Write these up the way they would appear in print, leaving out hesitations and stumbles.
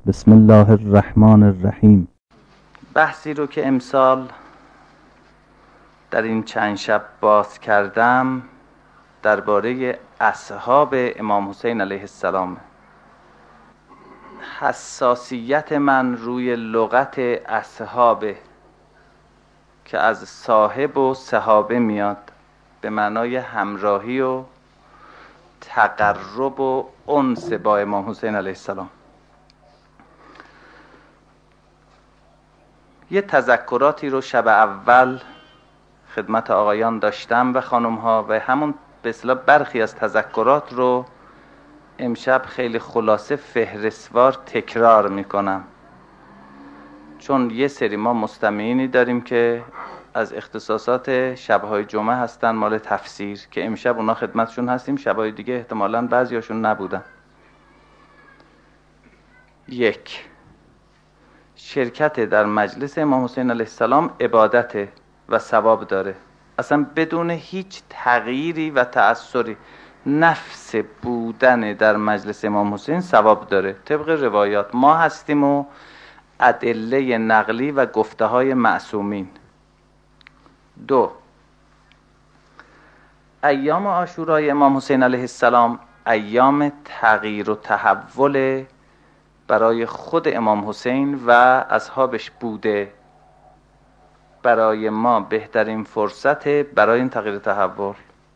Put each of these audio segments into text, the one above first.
بسم الله الرحمن الرحیم. بحثی رو که امسال در این چند شب باز کردم درباره اصحاب امام حسین علیه السلام. حساسیت من روی لغت اصحاب که از صاحب و صحابه میاد، به معنای همراهی و تقرب و انس با امام حسین علیه السلام. یه تذکراتی رو شب اول خدمت آقایان داشتم و خانم ها و همون به اصطلاح برخی از تذکرات رو امشب خیلی خلاصه فهرستوار تکرار میکنم، چون یه سری ما مستمعینی داریم که از اختصاصات شبهای جمعه هستن مال تفسیر که امشب اونا خدمتشون هستیم، شبهای دیگه احتمالاً بعضیاشون نبودن. یک، شرکت در مجلس امام حسین علیه السلام عبادته و ثواب داره، اصلا بدون هیچ تغییری و تأثری. نفس بودن در مجلس امام حسین ثواب داره طبق روایات ما هستیم و ادله نقلی و گفته های معصومین. دو، ایام عاشورای امام حسین علیه السلام ایام تغییر و تحول برای خود امام حسین و اصحابش بوده. برای ما بهترین فرصت برای این تغییر و تحول.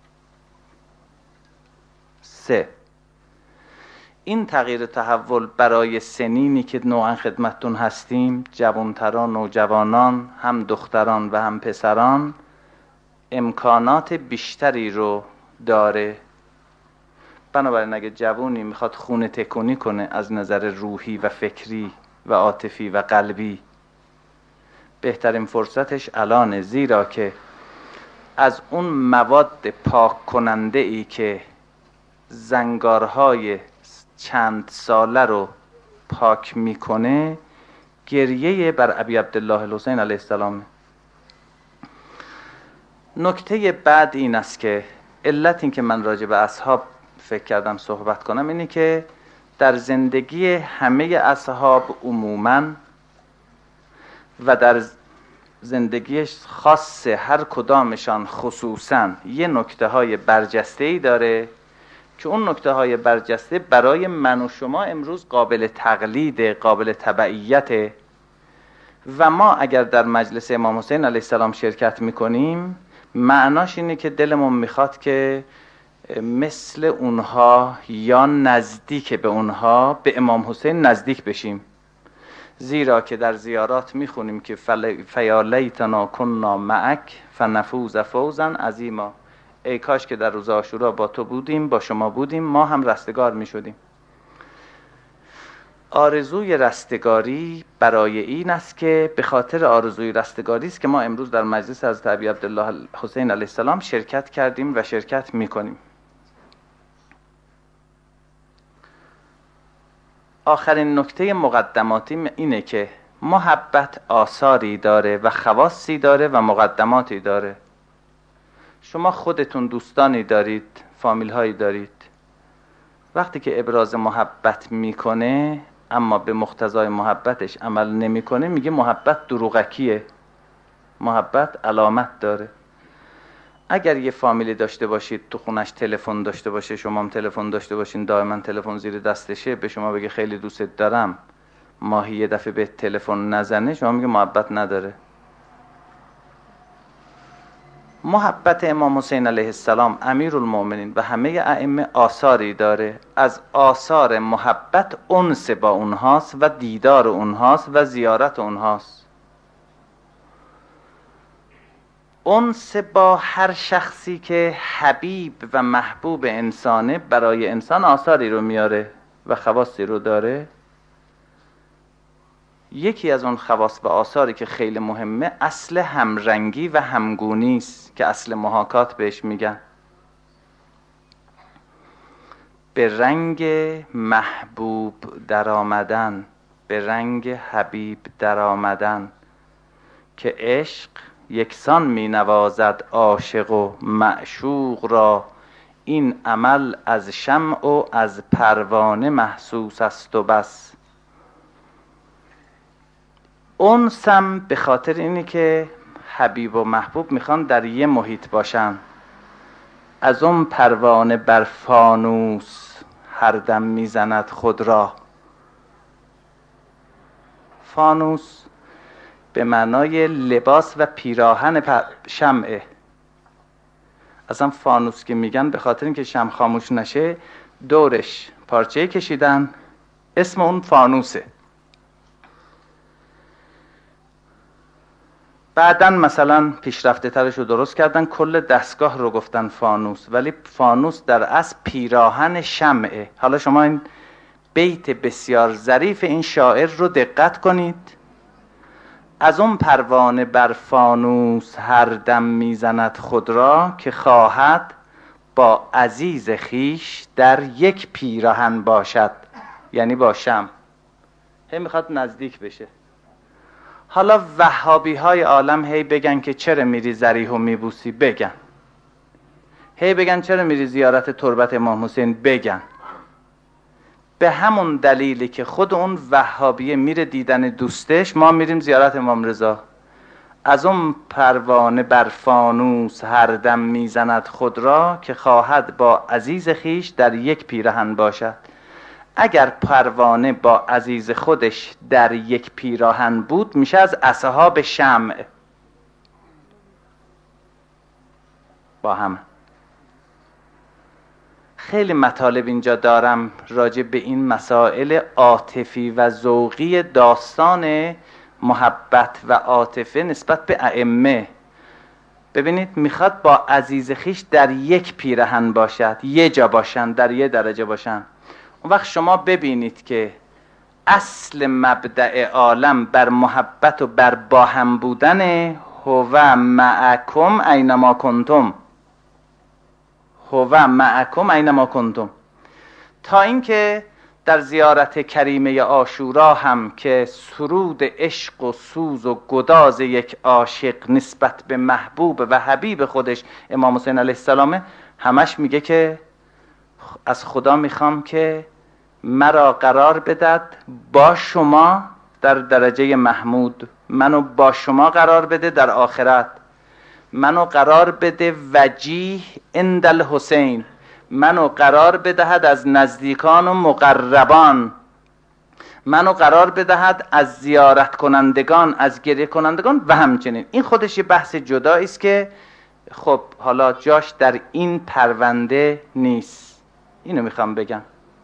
سه، این تغییر و تحول برای سنینی که نوعا خدمتتون هستیم، جوانتران و جوانان، هم دختران و هم پسران، امکانات بیشتری رو داره. بنابراین اگه جوونی میخواد خونه تکونی کنه از نظر روحی و فکری و عاطفی و قلبی، بهترین فرصتش الانه، زیرا که از اون مواد پاک کننده ای که زنگارهای چند ساله رو پاک میکنه گریه بر ابی عبدالله الحسین علیه السلام. نکته بعد این است که علت این که من راجع به اصحاب فکر کردم صحبت کنم اینه که در زندگی همه اصحاب عموماً و در زندگی خاص هر کدامشان خصوصاً یه نکته های برجسته‌ای داره که اون نکته های برجسته برای من و شما امروز قابل تقلید، قابل تبعیت. و ما اگر در مجلس امام حسین علیه السلام شرکت میکنیم معناش اینه که دلمون میخواد که مثل اونها یا نزدیک به اونها به امام حسین نزدیک بشیم، زیرا که در زیارات میخونیم که فیا لیتنا کنا معک فنفوز فوزا عظیما. ای کاش که در روز عاشورا با تو بودیم، با شما بودیم، ما هم رستگار میشدیم. آرزوی رستگاری برای این است که به خاطر آرزوی رستگاری است که ما امروز در مجلس حضرت ابی عبدالله حسین علیه السلام شرکت کردیم و شرکت میکنیم. آخرین نکته مقدماتی اینه که محبت آثاری داره و خواصی داره و مقدماتی داره. شما خودتون دوستانی دارید، فامیل هایی دارید، وقتی که ابراز محبت میکنه اما به مقتضای محبتش عمل نمیکنه میگه محبت دروغکیه. محبت علامت داره. اگر یه فامیلی داشته باشید تو خونش تلفن داشته باشه، شما هم تلفن داشته باشین، دائما تلفن زیر دستشه، به شما بگه خیلی دوستت دارم، ماهی یه دفعه به تلفن نزنه، شما میگه محبت نداره. محبت امام حسین علیه السلام امیرالمؤمنین و همه ائمه آثاری داره. از آثار محبت انس با اونهاست و دیدار اونهاست و زیارت اونهاست. انس با هر شخصی که حبیب و محبوب انسانه برای انسان آثاری رو میاره و خواصی رو داره. یکی از اون خواص و آثاری که خیلی مهمه اصل همرنگی و همگونی است که اصل محاکات بهش میگن. به رنگ محبوب در آمدن، به رنگ حبیب در آمدن، که عشق یکسان می نوازد عاشق و معشوق را. این عمل از شمع و از پروانه محسوس است و بس. اونسم به خاطر اینی که حبیب و محبوب میخوان در یه محیط باشن. از اون پروانه بر فانوس هر دم میزند خود را. فانوس به معنای لباس و پیراهن شمعه. اصلا فانوس که میگن به خاطر اینکه شمع خاموش نشه دورش پارچه کشیدن، اسم اون فانوسه. بعدن مثلا پیشرفته ترش رو درست کردن، کل دستگاه رو گفتن فانوس، ولی فانوس در اصل پیراهن شمعه. حالا شما این بیت بسیار ظریف این شاعر رو دقت کنید. از اون پروانه بر فانوس هر دم میزند خود را، که خواهد با عزیز خیش در یک پیراهن باشد، یعنی با شمع. هی میخواد نزدیک بشه. حالا وهابی های عالم هی بگن که چرا میری ضریح و میبوسی، بگن. هی بگن چرا میری زیارت تربت امام حسین، بگن. به همون دلیلی که خود اون وهابیه میره دیدن دوستش، ما میریم زیارت امام رضا. از اون پروانه بر فانوس هر دم میزند خود را، که خواهد با عزیز خیش در یک پیراهن باشد. اگر پروانه با عزیز خودش در یک پیراهن بود، میشه از اصحاب شمع. با هم خیلی مطالب اینجا دارم راجع به این مسائل عاطفی و ذوقی داستان محبت و عاطفه نسبت به ائمه. ببینید میخواد با عزیز خیش در یک پیراهن باشد، یه جا باشن، در یه درجه باشن. اون وقت شما ببینید که اصل مبدأ عالم بر محبت و بر با هم بودن. هو معکم اینما کنتم، هو معکم اینما کنتم. تا اینکه در زیارت کریمه عاشورا هم که سرود عشق و سوز و گداز یک عاشق نسبت به محبوب و حبیب خودش امام حسین علیه السلام، همش میگه که از خدا میخوام که مرا قرار بدد با شما در درجه محمود، منو با شما قرار بده در آخرت، منو قرار بده وجیه عند الحسین، منو قرار بدهد از نزدیکان و مقربان، منو قرار بدهد از زیارت کنندگان، از گریه کنندگان و همچنین. این خودش یه بحث جدایی است که خب حالا جاش در این پرونده نیست. اینو میخوام بگم.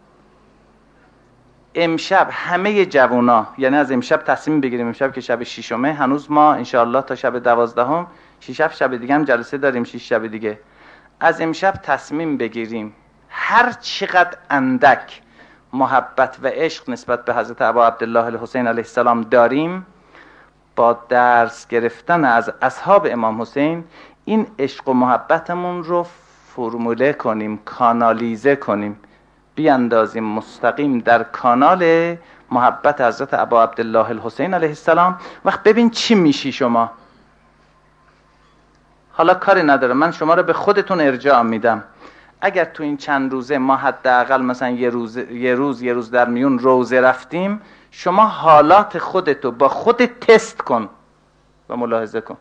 امشب همه جوونا، یعنی از امشب تصمیم بگیریم، امشب که شب 6، هنوز ما انشاءالله تا شب 12، 6 شب دیگه هم جلسه داریم، 6 شب دیگه. از امشب تصمیم بگیریم هر چقدر اندک محبت و عشق نسبت به حضرت ابا عبدالله الحسین علیه السلام داریم، با درس گرفتن از اصحاب امام حسین این عشق و محبتمون رو فرموله کنیم، کانالیزه کنیم، بیاندازیم مستقیم در کانال محبت حضرت ابا عبدالله الحسین علیه السلام. وقت ببین چی میشی شما. حالا کاری نداره، من شما رو به خودتون ارجاع میدم. اگر تو این چند روزه ما حداقل مثلا یه روز در میون روزه رفتیم، شما حالات خودتو با خودت تست کن و ملاحظه کن.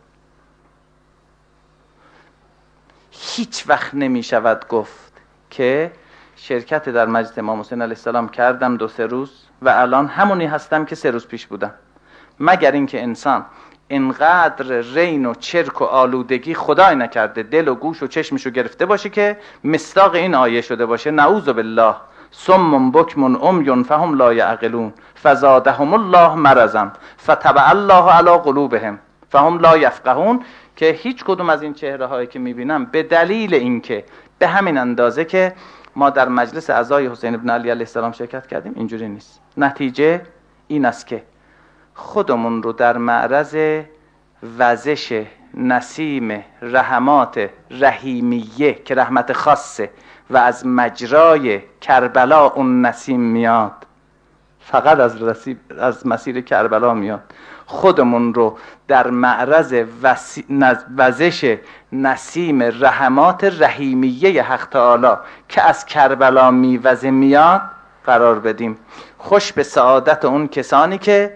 هیچ وقت نمیشود گفت که شرکت در مجلس امام حسین علیه السلام کردم 2-3 روز و الان همونی هستم که 3 روز پیش بودم، مگر اینکه انسان اینقدر رین و چرک و آلودگی خدای نکرده دل و گوش و چشمشو گرفته باشه که مصداق این آیه شده باشه: نعوذ بالله صم بکم عمی فهم لا یعقلون فزادهم الله مرضا فتبع الله علی قلوبهم فهم لا یفقهون. که هیچ کدوم از این چهره هایی که میبینم به دلیل اینکه به همین اندازه که ما در مجلس اعزای حسین ابن علی علیه السلام شرکت کردیم اینجوری نیست. نتیجه این است که خودمون رو در معرض وزش نسیم رحمات رحیمیه که رحمت خاصه و از مجرای کربلا اون نسیم میاد، فقط از مسیر کربلا میاد، خودمون رو در معرض وزش نسیم رحمات رحیمیه حق تعالی که از کربلا میوزه میاد قرار بدیم. خوش به سعادت اون کسانی که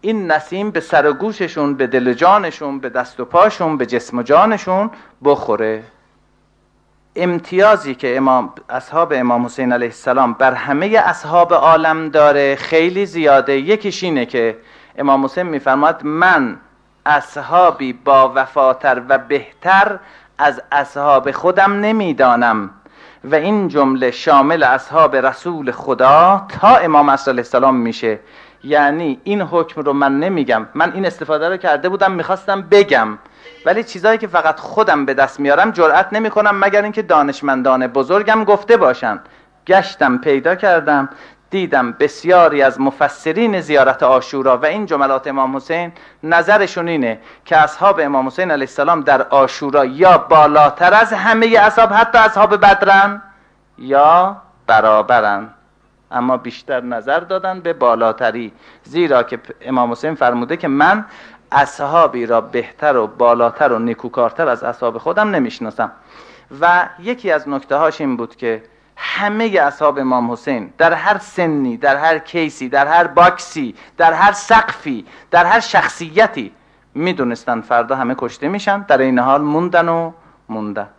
این نسیم به سر و گوششون، به دل و جانشون، به دست و پاشون، به جسم و جانشون بخوره. امتیازی که اصحاب امام حسین علیه السلام بر همه اصحاب عالم داره خیلی زیاده. یکیش اینه که امام حسین میفرماد من اصحابی با وفاتر و بهتر از اصحاب خودم نمیدانم و این جمله شامل اصحاب رسول خدا تا امام عصر علیه السلام میشه. یعنی این حکم رو من نمیگم، من این استفاده رو کرده بودم میخواستم بگم، ولی چیزایی که فقط خودم به دست میارم جرئت نمی کنم مگر اینکه دانشمندان بزرگم گفته باشن. گشتم پیدا کردم، دیدم بسیاری از مفسرین زیارت عاشورا و این جملات امام حسین نظرشون اینه که اصحاب امام حسین علیه السلام در عاشورا یا بالاتر از همه اصحاب، حتی اصحاب بدرن، یا برابرن، اما بیشتر نظر دادن به بالاتری، زیرا که امام حسین فرموده که من اصحابی را بهتر و بالاتر و نیکوکارتر از اصحاب خودم نمیشناسم. و یکی از نکته هاش این بود که همه اصحاب امام حسین در هر سنی، در هر کیسی، در هر باکسی، در هر سقفی، در هر شخصیتی میدونستن فردا همه کشته میشن، در این حال موندن.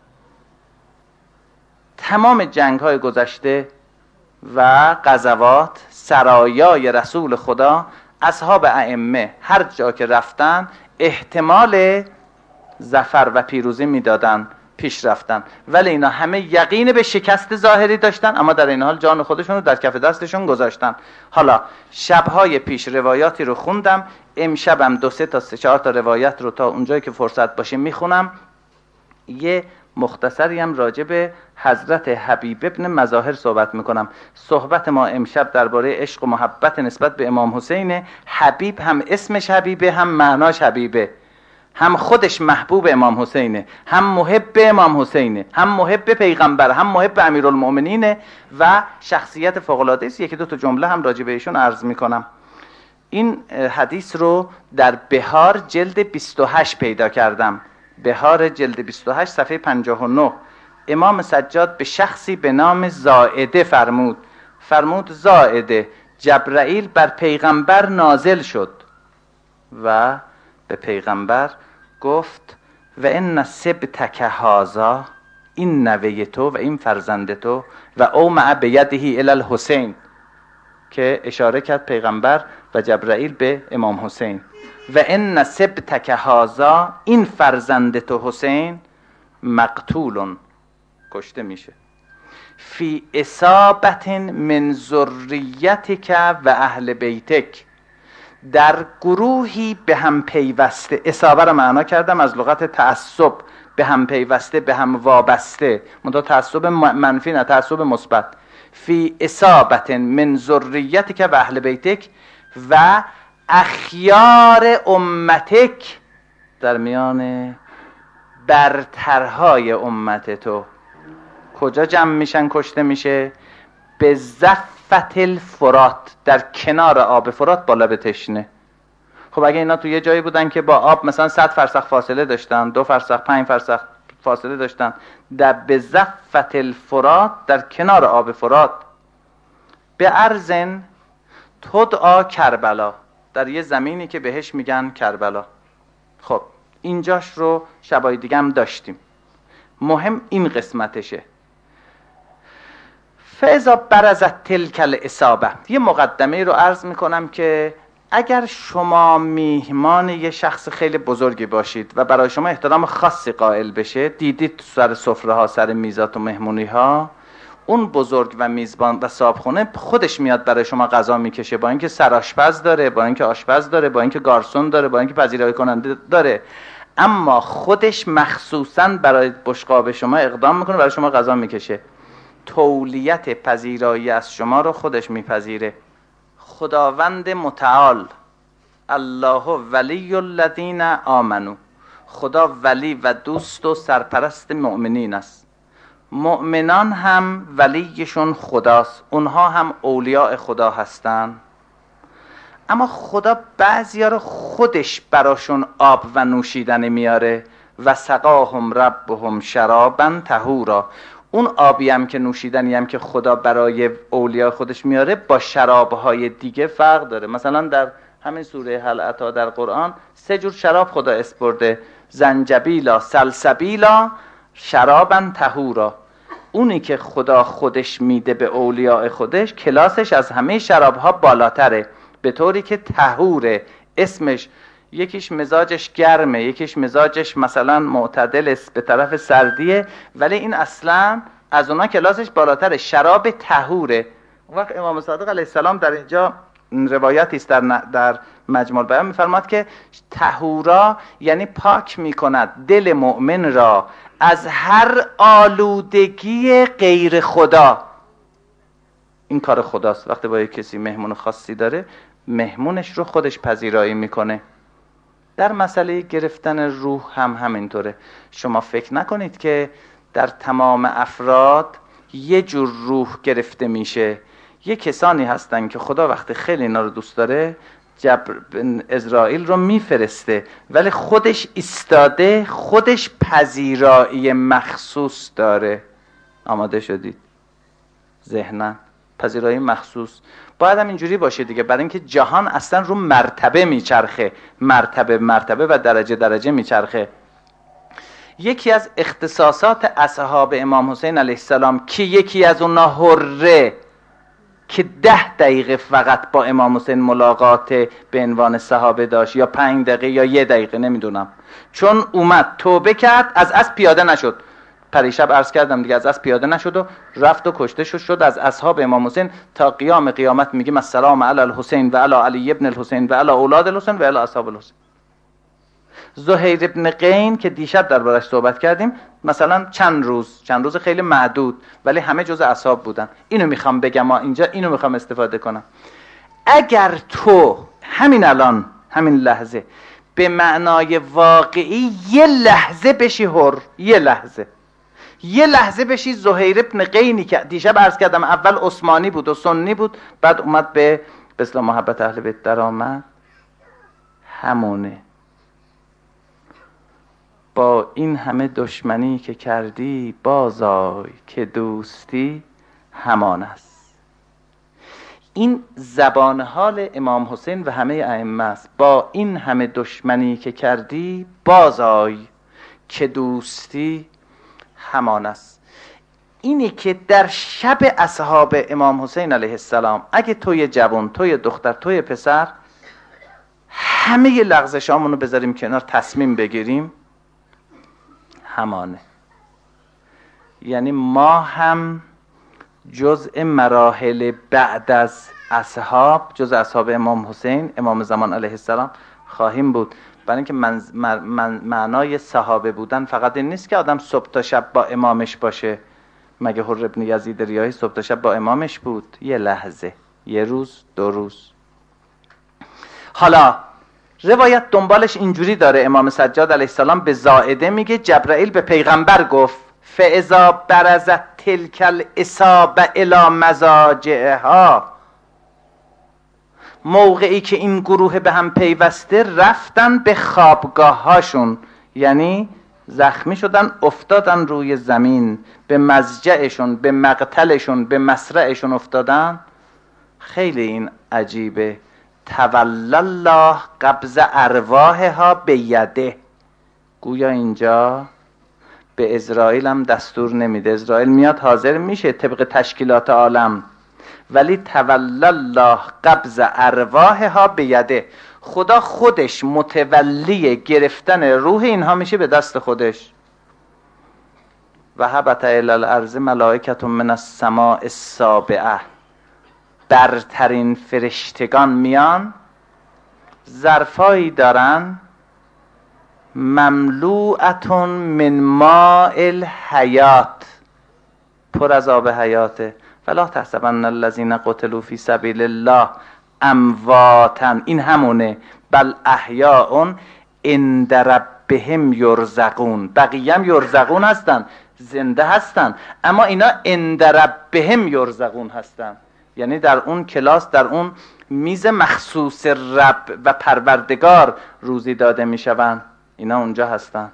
تمام جنگ های گذشته و غزوات، سرایای رسول خدا، اصحاب ائمه هر جا که رفتن احتمال ظفر و پیروزی میدادن، پیش رفتن، ولی اینا همه یقین به شکست ظاهری داشتن، اما در این حال جان خودشون رو در کف دستشون گذاشتن. حالا شبهای پیش روایاتی رو خوندم، امشبم 2 3 تا 4 تا روایت رو تا اونجایی که فرصت باشه میخونم. یه مختصری هم راجع به حضرت حبیب ابن مظاهر صحبت میکنم. صحبت ما امشب درباره عشق و محبت نسبت به امام حسین. حبیب هم اسمش حبیبه، هم معناش حبیبه، هم خودش محبوب امام حسینه، هم محب امام حسینه، هم محب پیغمبر، هم محب امیرالمؤمنینه و شخصیت فوق‌العاده است. 1 2 تا جمله هم راجع به ایشون عرض میکنم. این حدیث رو در بهار جلد 28 پیدا کردم. بهار جلد 28 صفحه 59. امام سجاد به شخصی به نام زائده فرمود زائده جبرائیل بر پیغمبر نازل شد و به پیغمبر گفت و ان سبتک هذا، این نوه تو و این فرزند تو، و او مع بیده الی الحسین، که اشاره کرد پیغمبر و جبرائیل به امام حسین. و ان سبتک هذا، این فرزند تو حسین، مقتول، کشته میشه، فی اصابت من ذریتک و اهل بیتک، در گروهی به هم پیوسته. اصابه رو معنا کردم از لغت تعصب، به هم پیوسته، به هم وابسته، منتها تعصب منفی نه، تعصب مثبت. فی اصابت من ذریتک و اهل بیتک و اخیار امتک، در میان برترهای امت تو. کجا جمع میشن کشته میشه؟ به زفت الفرات، در کنار آب فرات با لب تشنه. خب اگه اینا تو یه جایی بودن که با آب مثلا 100 فرسخ فاصله داشتن، 2 فرسخ 5 فرسخ فاصله داشتن، در به زفت الفرات، در کنار آب فرات. به ارزن تدعا کربلا، در یه زمینی که بهش میگن کربلا. خب اینجاش رو شبای دیگه هم داشتیم، مهم این قسمتشه. فاذا برزت تلک الاصابه، یه مقدمه رو عرض میکنم که اگر شما میهمان یه شخص خیلی بزرگی باشید و برای شما احترام خاصی قائل بشه، دیدید سر سفره ها، سر میزات و مهمونی ها، اون بزرگ و میزبان و صاحبخونه خودش میاد برای شما غذا میکشه، با اینکه سرآشپز داره، با اینکه آشپز داره، با اینکه گارسون داره، با اینکه پذیرایی کننده داره، اما خودش مخصوصاً برای بشقاب شما اقدام میکنه، برای شما غذا میکشه. تولیت پذیرایی از شما رو خودش میپذیره. خداوند متعال، الله ولی الذین آمنو، خدا ولی و دوست و سرپرست مؤمنین است. مؤمنان هم ولیشون خداست، اونها هم اولیاء خدا هستن. اما خدا بعضیا رو خودش براشون آب و نوشیدنی میاره. و سقاهم ربهم شرابا طهورا، اون آبی هم که نوشیدنی هم که خدا برای اولیاء خودش میاره با شرابهای دیگه فرق داره. مثلا در همین سوره هل اتی در قرآن 3 جور شراب خدا اسپرده: زنجبیلا، سلسبیلا، شرابن طهورا. اونی که خدا خودش میده به اولیاء خودش کلاسش از همه شرابها بالاتره، به طوری که طهوره. اسمش یکیش مزاجش گرمه، یکیش مزاجش مثلا معتدل به طرف سردیه، ولی این اصلا از اونا کلاسش بالاتره، شراب طهوره. اون وقت امام صادق علیه السلام در اینجا روایتی است در مجموع بیان میفرماد که طهورا یعنی پاک میکند دل مؤمن را از هر آلودگی غیر خدا. این کار خداست. وقتی با یک کسی مهمون خاصی داره، مهمونش رو خودش پذیرایی میکنه. در مسئله گرفتن روح هم همینطوره. شما فکر نکنید که در تمام افراد یه جور روح گرفته میشه. یه کسانی هستن که خدا وقتی خیلی اینا رو دوست داره اسرائیل رو میفرسته، ولی خودش ایستاده، خودش پذیرایی مخصوص داره. آماده شدید؟ ذهنا پذیرایی مخصوص باید هم اینجوری باشه دیگه، برای اینکه جهان اصلا رو مرتبه میچرخه، مرتبه و درجه میچرخه. یکی از اختصاصات اصحاب امام حسین علیه السلام که یکی از اونها حره که 10 دقیقه فقط با امام حسین ملاقات به عنوان صحابه داشت، یا 5 دقیقه یا 1 دقیقه نمیدونم، چون اومد توبه کرد، از اسب پیاده نشد. پریشب عرض کردم دیگه، از اسب پیاده نشد و رفت و کشته شد از اصحاب امام حسین. تا قیام قیامت میگیم السلام علی الحسین و علی علی ابن الحسین و علی اولاد الحسین و علی اصحاب الحسین. زهیر ابن قین که دیشب دربارش صحبت کردیم، مثلا چند روز خیلی معدود، ولی همه جز اصحاب بودن. اینو میخوام بگم، اینجا اینو میخوام استفاده کنم. اگر تو همین الان، همین لحظه، به معنای واقعی یه لحظه بشی حر، یه لحظه بشی زهیر ابن قینی که دیشب عرض کردم اول عثمانی بود و سنی بود، بعد اومد به اصلاح محبت اهل بیت در آمد، همونه. با این همه دشمنی که کردی بازآی که دوستی همان است. این زبان حال امام حسین و همه ائمه است. با این همه دشمنی که کردی بازآی که دوستی همان است. اینی که در شب اصحاب امام حسین علیه السلام، اگه توی جوان، توی دختر، توی پسر، همه لغزشامونو بذاریم کنار، تصمیم بگیریم، همانه. یعنی ما هم جزء مراحل بعد از اصحاب، جزء اصحاب امام حسین امام زمان علیه السلام خواهیم بود. برای اینکه معنای صحابه بودن فقط این نیست که آدم صبح تا شب با امامش باشه. مگه حر ابن یزید ریاحی صبح تا شب با امامش بود؟ یه لحظه، یه روز، 2 روز. حالا روایت دنبالش اینجوری داره، امام سجاد علیه السلام به زائده میگه جبرائیل به پیغمبر گفت فاذا برزت تلک الاصابه الی مضاجعها، موقعی که این گروه به هم پیوسته رفتن به خوابگاه هاشون، یعنی زخمی شدن، افتادن روی زمین، به مضجعشون، به مقتلشون، به مصرعشون افتادن. خیلی این عجیبه. تولی الله قبض ارواحها بیده. گویا اینجا به اسرائیل هم دستور نمیده. اسرائیل میاد حاضر میشه طبق تشکیلات عالم، ولی تولی الله قبض ارواحها بیده. خدا خودش متولی گرفتن روح اینها میشه به دست خودش. و هبط الی الارض ملائکة من السماء السابعه، برترین فرشتگان میان، ظرفایی دارن مملوءتون من ماء الحیات، پر از آب حیاته. فلا تحسبن الذین قتلوا فی سبیل الله امواتا، این همونه، بل احیاء عند ربهم یرزقون. بقیه هم یرزقون هستن، زنده هستن، اما اینا عند ربهم یرزقون هستن، یعنی در اون کلاس، در اون میز مخصوص رب و پروردگار روزی داده میشوند. اینا اونجا هستن.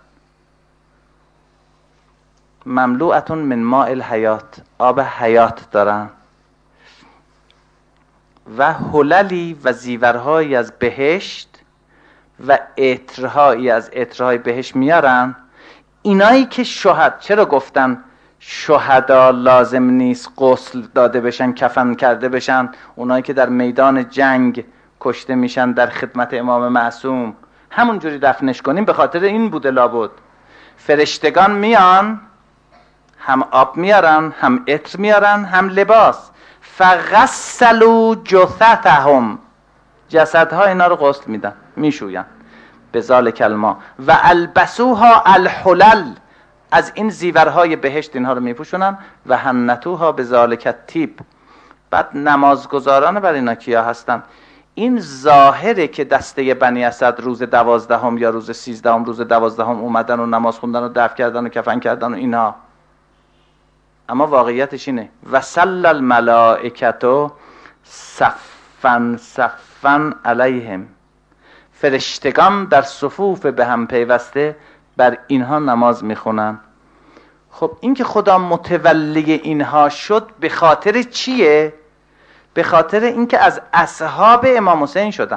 مملوءتون من ماء الحیات، آب حیات دارن. و حللی و زیورهایی از بهشت و عطرهایی از عطرهای بهشت میارن. اینایی که چرا گفتن شهدا لازم نیست غسل داده بشن، کفن کرده بشن؟ اونایی که در میدان جنگ کشته میشن در خدمت امام معصوم، همون جوری دفنش کنیم. به خاطر این بوده لابد. فرشتگان میان، هم آب میارن، هم عطر میارن، هم لباس. فغسلوا جثتهم، جسدها اینا رو غسل میدن، میشوین بذالک الماء و البسوها الحلل، از این زیورهای بهشت اینها رو میپوشونن. و حنتوها بذالک الطیب. بعد نمازگزاران بر اینا کیا هستن؟ این ظاهره که دسته بنی اسد روز 12 یا روز 13 روز 12 اومدن و نماز خوندن و دفن کردن و کفن کردن و اینها، اما واقعیتش اینه و صلی الملائکة صفا صفا علیهم، فرشتگان در صفوف به هم پیوسته بر اینها نماز میخونن. خب این که خدا متولی اینها شد به خاطر چیه؟ به خاطر اینکه از اصحاب امام حسین شدن.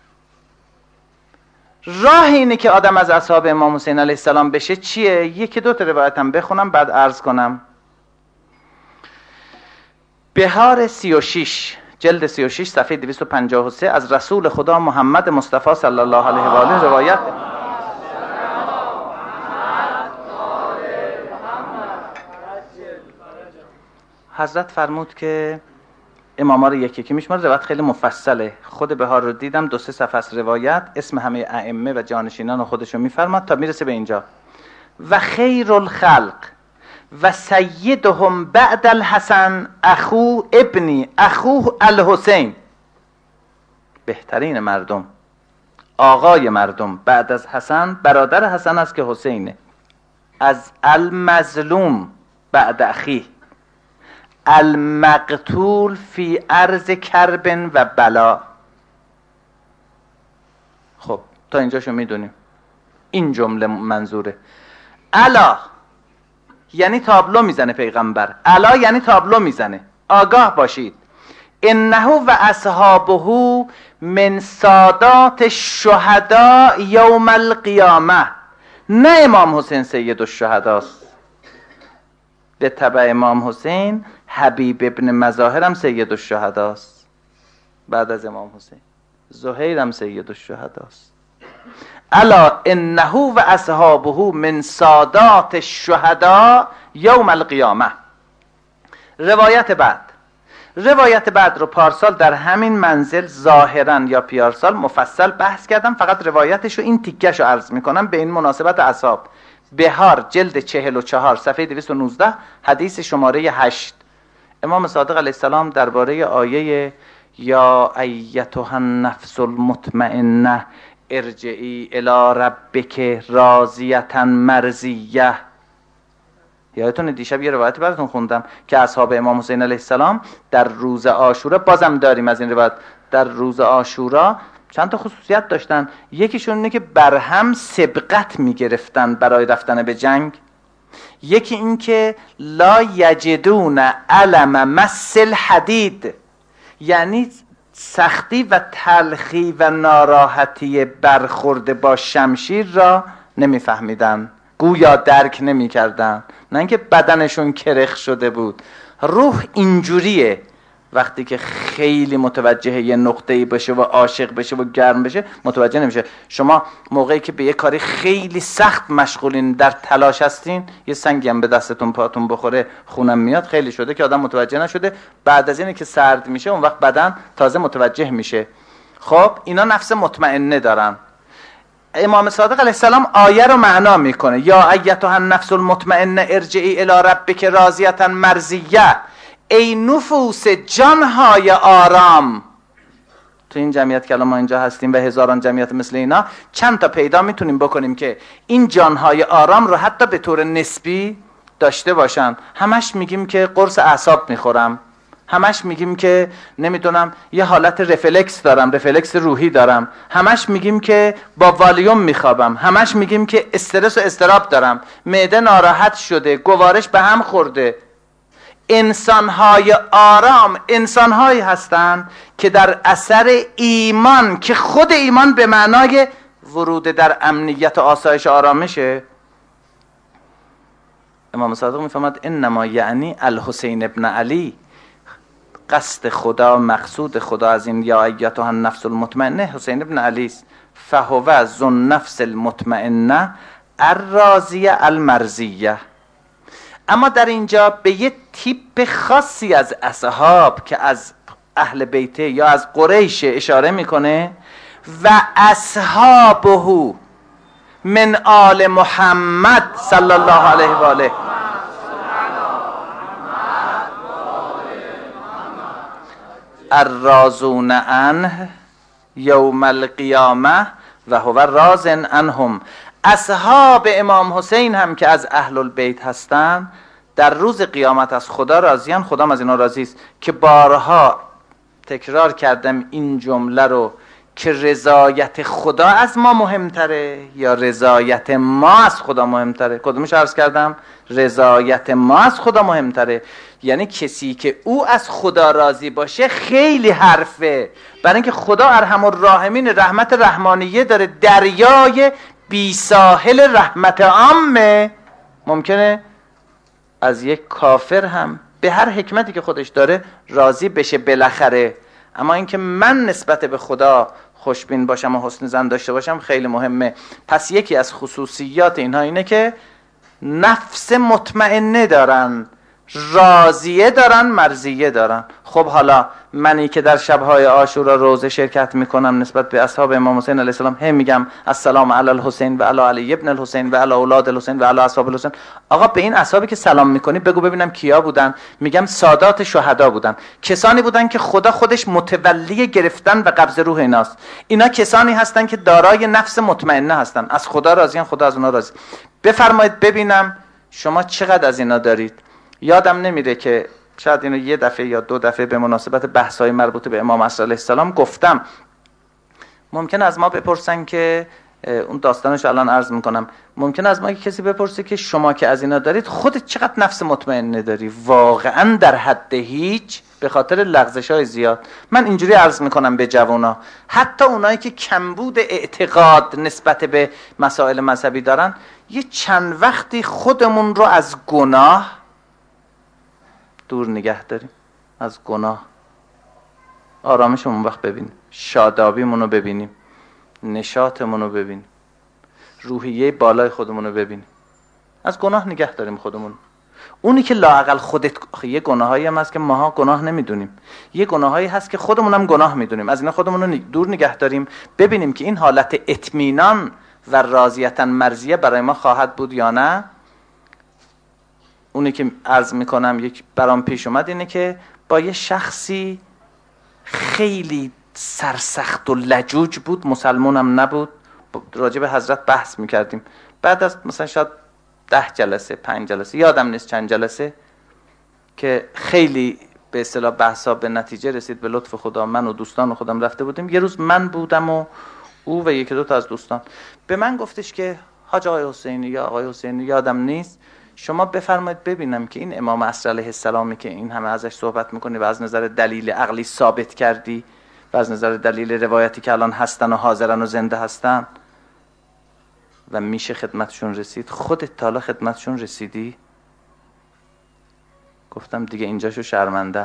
راه اینه که آدم از اصحاب امام حسین علیه السلام بشه چیه؟ یکی دو تا روایتم بخونم بعد عرض کنم. بهار 36 جلد 36 صفحه 253 از رسول خدا محمد مصطفی صلی الله علیه و آله روایت حضرت فرمود که اماما رو یکی یکی میشماره. روایت خیلی مفصله، خود بهار رو دیدم 2-3 صفحه از روایت، اسم همه ائمه و جانشینان خودشو میفرماد تا میرسه به اینجا. و خیر الخلق و سیدهم بعد الحسن اخو ابنی اخو الحسین، بهترین مردم، آقای مردم بعد از حسن برادر حسن است که حسینه. از المظلوم بعد اخیه، المقتول فی ارض کرب و بلا. خب تا اینجاشو میدونیم. این جمله منظوره. الا یعنی تابلو میزنه پیغمبر، الا یعنی تابلو میزنه، آگاه باشید. انه و اصحابه من سادات الشهداء یوم القیامه. نه امام حسین سید الشهداست، به تبع امام حسین حبیب ابن مظاهر هم سید الشهداست، بعد از امام حسین زهیر هم سید الشهداست. الا انه و اصحابه من سادات الشهداء یوم القیامه. روایت بعد رو پارسال در همین منزل ظاهرا یا پیارسال مفصل بحث کردم، فقط روایتش رو این تیکش رو عرض میکنم به این مناسبت اصحاب. بهار جلد 44 صفحه 219 حدیث شماره 8. امام صادق علیه السلام درباره آیه یا ایتها النفس المطمئنه ارجعی الی ربک راضیه مرضیه، یادتونه دیشب یه روایتی براتون خوندم که اصحاب امام حسین علیه السلام در روز عاشورا، بازم داریم از این روایت، در روز عاشورا چند تا خصوصیت داشتن. یکیشون اینه که برهم سبقت میگرفتن برای رفتن به جنگ. یکی این که لا یجدون علم مس الحدید، یعنی سختی و تلخی و ناراحتی برخورد با شمشیر را نمیفهمیدن، گویا درک نمیکردن. نه اینکه بدنشون کرخ شده بود. روح اینجوریه، وقتی که خیلی متوجه یه نقطه‌ای بشه و عاشق بشه و گرم بشه متوجه نمیشه. شما موقعی که به یه کاری خیلی سخت مشغولین، در تلاش هستین، یه سنگی هم به دستتون پاتون بخوره خونم میاد، خیلی شده که آدم متوجه نشده، بعد از اینه که سرد میشه اون وقت بدن تازه متوجه میشه. خب اینا نفس مطمئنه دارن. امام صادق علیه السلام آیه رو معنا میکنه یا ایتها النفس المطمئنه ارجعی الی ربک راضیه مرضیه، ای نفوس جانهای آرام. تو این جمعیت که الان ما اینجا هستیم و هزاران جمعیت مثل اینا، چند تا پیدا میتونیم بکنیم که این جانهای آرام رو حتی به طور نسبی داشته باشن. همش میگیم که قرص اعصاب میخورم، همش میگیم که نمیدونم یه حالت رفلکس دارم، رفلکس روحی دارم، همش میگیم که با والیوم میخوابم، همش میگیم که استرس و اضطراب دارم، معده ناراحت شده، گوارش به هم خورده. انسانهای آرام انسانهایی هستند که در اثر ایمان، که خود ایمان به معنای ورود در امنیت و آسایش آرامشه. امام صادق میفهمد انما یعنی الحسین ابن علی، قصد خدا، مقصود خدا از این یا ایتها النفس المطمئنه حسین ابن علی است. فهو ذو النفس المطمئنه الراضیه المرضیه. اما در اینجا به یه تیپ خاصی از اصحاب که از اهل بیته یا از قریش اشاره میکنه، و اصحابه من آل محمد صلی الله علیه و آله. الرازون عنه یوم القیامه و هو راض عنهم. اصحاب امام حسین هم که از اهل البیت هستند در روز قیامت از خدا راضیان، خدا هم از اینا راضی است. که بارها تکرار کردم این جمله رو که رضایت خدا از ما مهمتره یا رضایت ما از خدا مهمتره؟ کدومش عرض کردم؟ رضایت ما از خدا مهمتره. یعنی کسی که او از خدا راضی باشه خیلی حرفه، برای اینکه خدا ارحم الراحمین، رحمت رحمانیه داره، دریای بی ساحل رحمت عامه. ممکنه از یک کافر هم به هر حکمتی که خودش داره راضی بشه بالاخره. اما اینکه من نسبت به خدا خوشبین باشم و حسن ظن داشته باشم خیلی مهمه. پس یکی از خصوصیات اینها اینه که نفس مطمئنه دارن، راضیه دارن، مرضیه دارن. خب حالا منی که در شبهای عاشورا روزه شرکت میکنم نسبت به اصحاب امام حسین علیه السلام، هم میگم السلام علی الحسین و علی علی ابن الحسین و علی اولاد الحسین و علی اصحاب الحسین. آقا به این اصحابی که سلام میکنی بگو ببینم کیا بودن؟ میگم سادات شهدا بودن، کسانی بودن که خدا خودش متولی گرفتن و قبض روح ایناست. اینا کسانی هستن که دارای نفس مطمئنه هستن، از خدا راضیان، خدا از اونا راضی. بفرمایید ببینم شما چقدر از اینا دارید. یادم نمیره که شاید اینو یه دفعه یا دو دفعه به مناسبت بحث‌های مربوط به امام عصر علیه السلام گفتم. ممکن از ما بپرسن که اون داستانش الان عرض میکنم، ممکن از ما کسی بپرسه که شما که از اینا دارید خودت چقدر نفس مطمئنه داری؟ واقعا در حد هیچ، به خاطر لغزش‌های زیاد. من اینجوری عرض میکنم به جوونا، حتی اونایی که کمبود اعتقاد نسبت به مسائل مذهبی دارن، یه چند وقتی خودمون رو از گناه دور نگه داریم، از گناه. آرامشمون وقت ببینیم، شادابیمون رو ببینیم، نشاطمون رو ببینیم، روحیه بالای خودمون رو ببینیم، از گناه نگه داریم خودمون. اونی که لااقل خودت، یه گناهایی هم هست که ماها گناه نمیدونیم، یه گناهایی هست که خودمون هم گناه میدونیم، از اینا خودمون رو دور نگه داریم، ببینیم که این حالت اطمینان و راضیتن مرضیه برای ما خواهد بود یا نه. اونی که عرض میکنم یک برام پیش اومد اینه که با یه شخصی خیلی سرسخت و لجوج بود، مسلمانم نبود، راجع به حضرت بحث میکردیم. بعد از مثلا شاید 10 جلسه 5 جلسه یادم نیست چند جلسه که خیلی به اصطلاح بحثا به نتیجه رسید، به لطف خدا من و دوستان خودم رفته بودیم. یه روز من بودم و او و یکی دو تا از دوستان، به من گفتش که حاج آقای حسینی یا آقای حسینی یادم نیست، شما بفرمایید ببینم که این امام عصر علیه السلامی که این همه ازش صحبت میکنی و از نظر دلیل عقلی ثابت کردی و از نظر دلیل روایتی که الان هستن و حاضرن و زنده هستن و میشه خدمتشون رسید، خودت تا حالا خدمتشون رسیدی؟ گفتم دیگه اینجاشو شرمنده.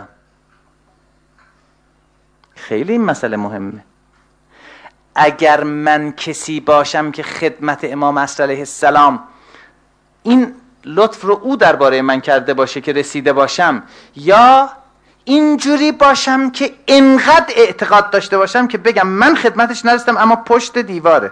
خیلی این مسئله مهمه. اگر من کسی باشم که خدمت امام عصر علیه السلام این لطف رو او درباره من کرده باشه که رسیده باشم، یا اینجوری باشم که انقدر اعتقاد داشته باشم که بگم من خدمتش نرسیدم اما پشت دیواره،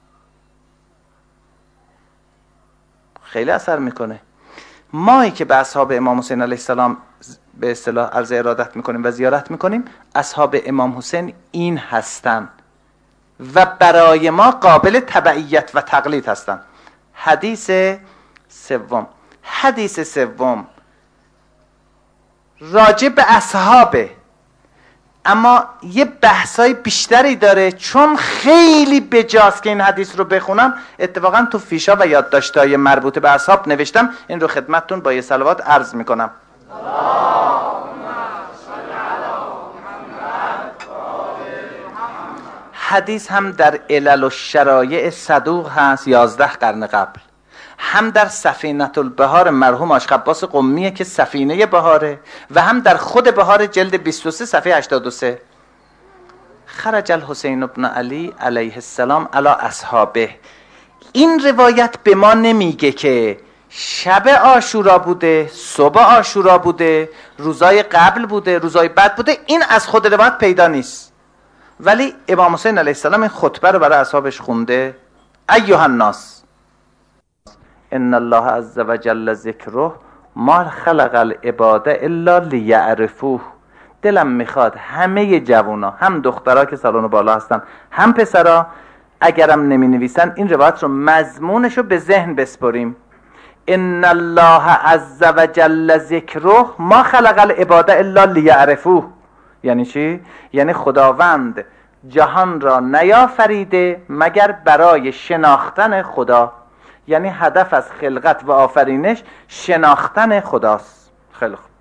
خیلی اثر میکنه. مایی که به اصحاب امام حسین علیه السلام به اصطلاح عرض ارادت میکنیم و زیارت میکنیم، اصحاب امام حسین این هستن و برای ما قابل تبعیت و تقلید هستن. حدیث سوم راجع به اصحابه، اما یه بحثای بیشتری داره، چون خیلی بجاست که این حدیث رو بخونم. اتفاقا تو فیشا و یادداشت‌های مربوط به اصحاب نوشتم، این رو خدمتتون با یه صلوات عرض میکنم. حدیث هم در علل و شرایع صدوق هست 11 قرن قبل، هم در سفینة البحار مرحوم آشق عباس قمیه که سفینه بهاره، و هم در خود بهار جلد 23 صفحه 83. خرج الحسین بن علی علیه السلام علی اصحابه. این روایت به ما نمیگه که شب عاشورا بوده، صبح عاشورا بوده، روزای قبل بوده، روزای بعد بوده. این از خود روایت پیدا نیست، ولی امام حسین علیه السلام این خطبه رو برای اصحابش خونده: ایها الناس ان الله عز وجل ذکره ما خلق العباد الا لیعرفوه. دلم میخواد همه جوونا، هم دخترها که سالن بالا هستن، هم پسرها، اگرم نمی نویسن این روایت رو مضمونش رو به ذهن بسپریم. ان الله عز وجل ذکره ما خلق العباد الا لیعرفوه. یعنی چی؟ یعنی خداوند جهان را نیافریده مگر برای شناختن خدا. یعنی هدف از خلقت و آفرینش شناختن خداست. خیلی خوب.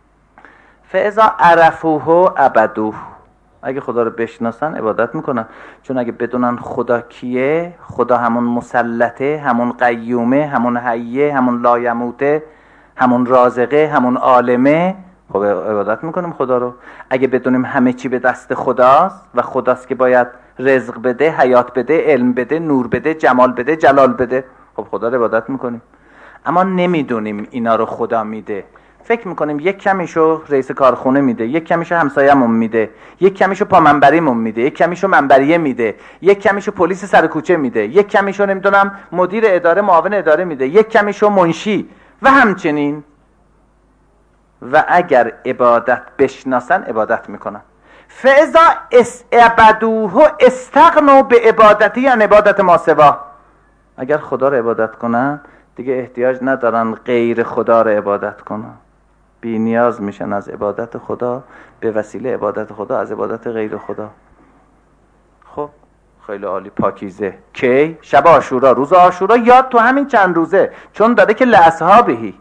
فاذا عرفوه عبدوه. اگه خدا رو بشناسن عبادت میکنن، چون اگه بدونن خدا کیه، خدا همون مسلطه، همون قیومه، همون حیه، همون لایموته، همون رازقه، همون عالمه، خب عبادت میکنیم خدا رو. اگه بدونیم همه چی به دست خداست و خداست که باید رزق بده، حیات بده، علم بده، نور بده، جمال بده، جلال بده، خب خدا رو عبادت میکنیم. اما نمیدونیم اینا رو خدا میده. فکر میکنیم یک کمیشو رئیس کارخونه میده، یک کمیشو همسایه‌مون میده، یک کمیشو پامنبریمون میده، یک کمیشو منبریه میده، یک کمیشو پلیس سر کوچه میده، یک کمیشو نمیدونم مدیر اداره، معاون اداره میده، یک کمیشو منشی و همچنین. و اگر عبادت بشناسن عبادت میکنن. فاذا عبدوه استغنوا به عبادتی عن عبادت ما سوا. اگر خدا رو عبادت کنن دیگه احتیاج ندارن غیر خدا رو عبادت کنن، بی نیاز میشن از عبادت خدا به وسیله عبادت خدا از عبادت غیر خدا. خب خیلی عالی. پاکیزه کی؟ شب عاشورا، روز عاشورا، یاد تو همین چند روزه، چون داده که لاصحابهی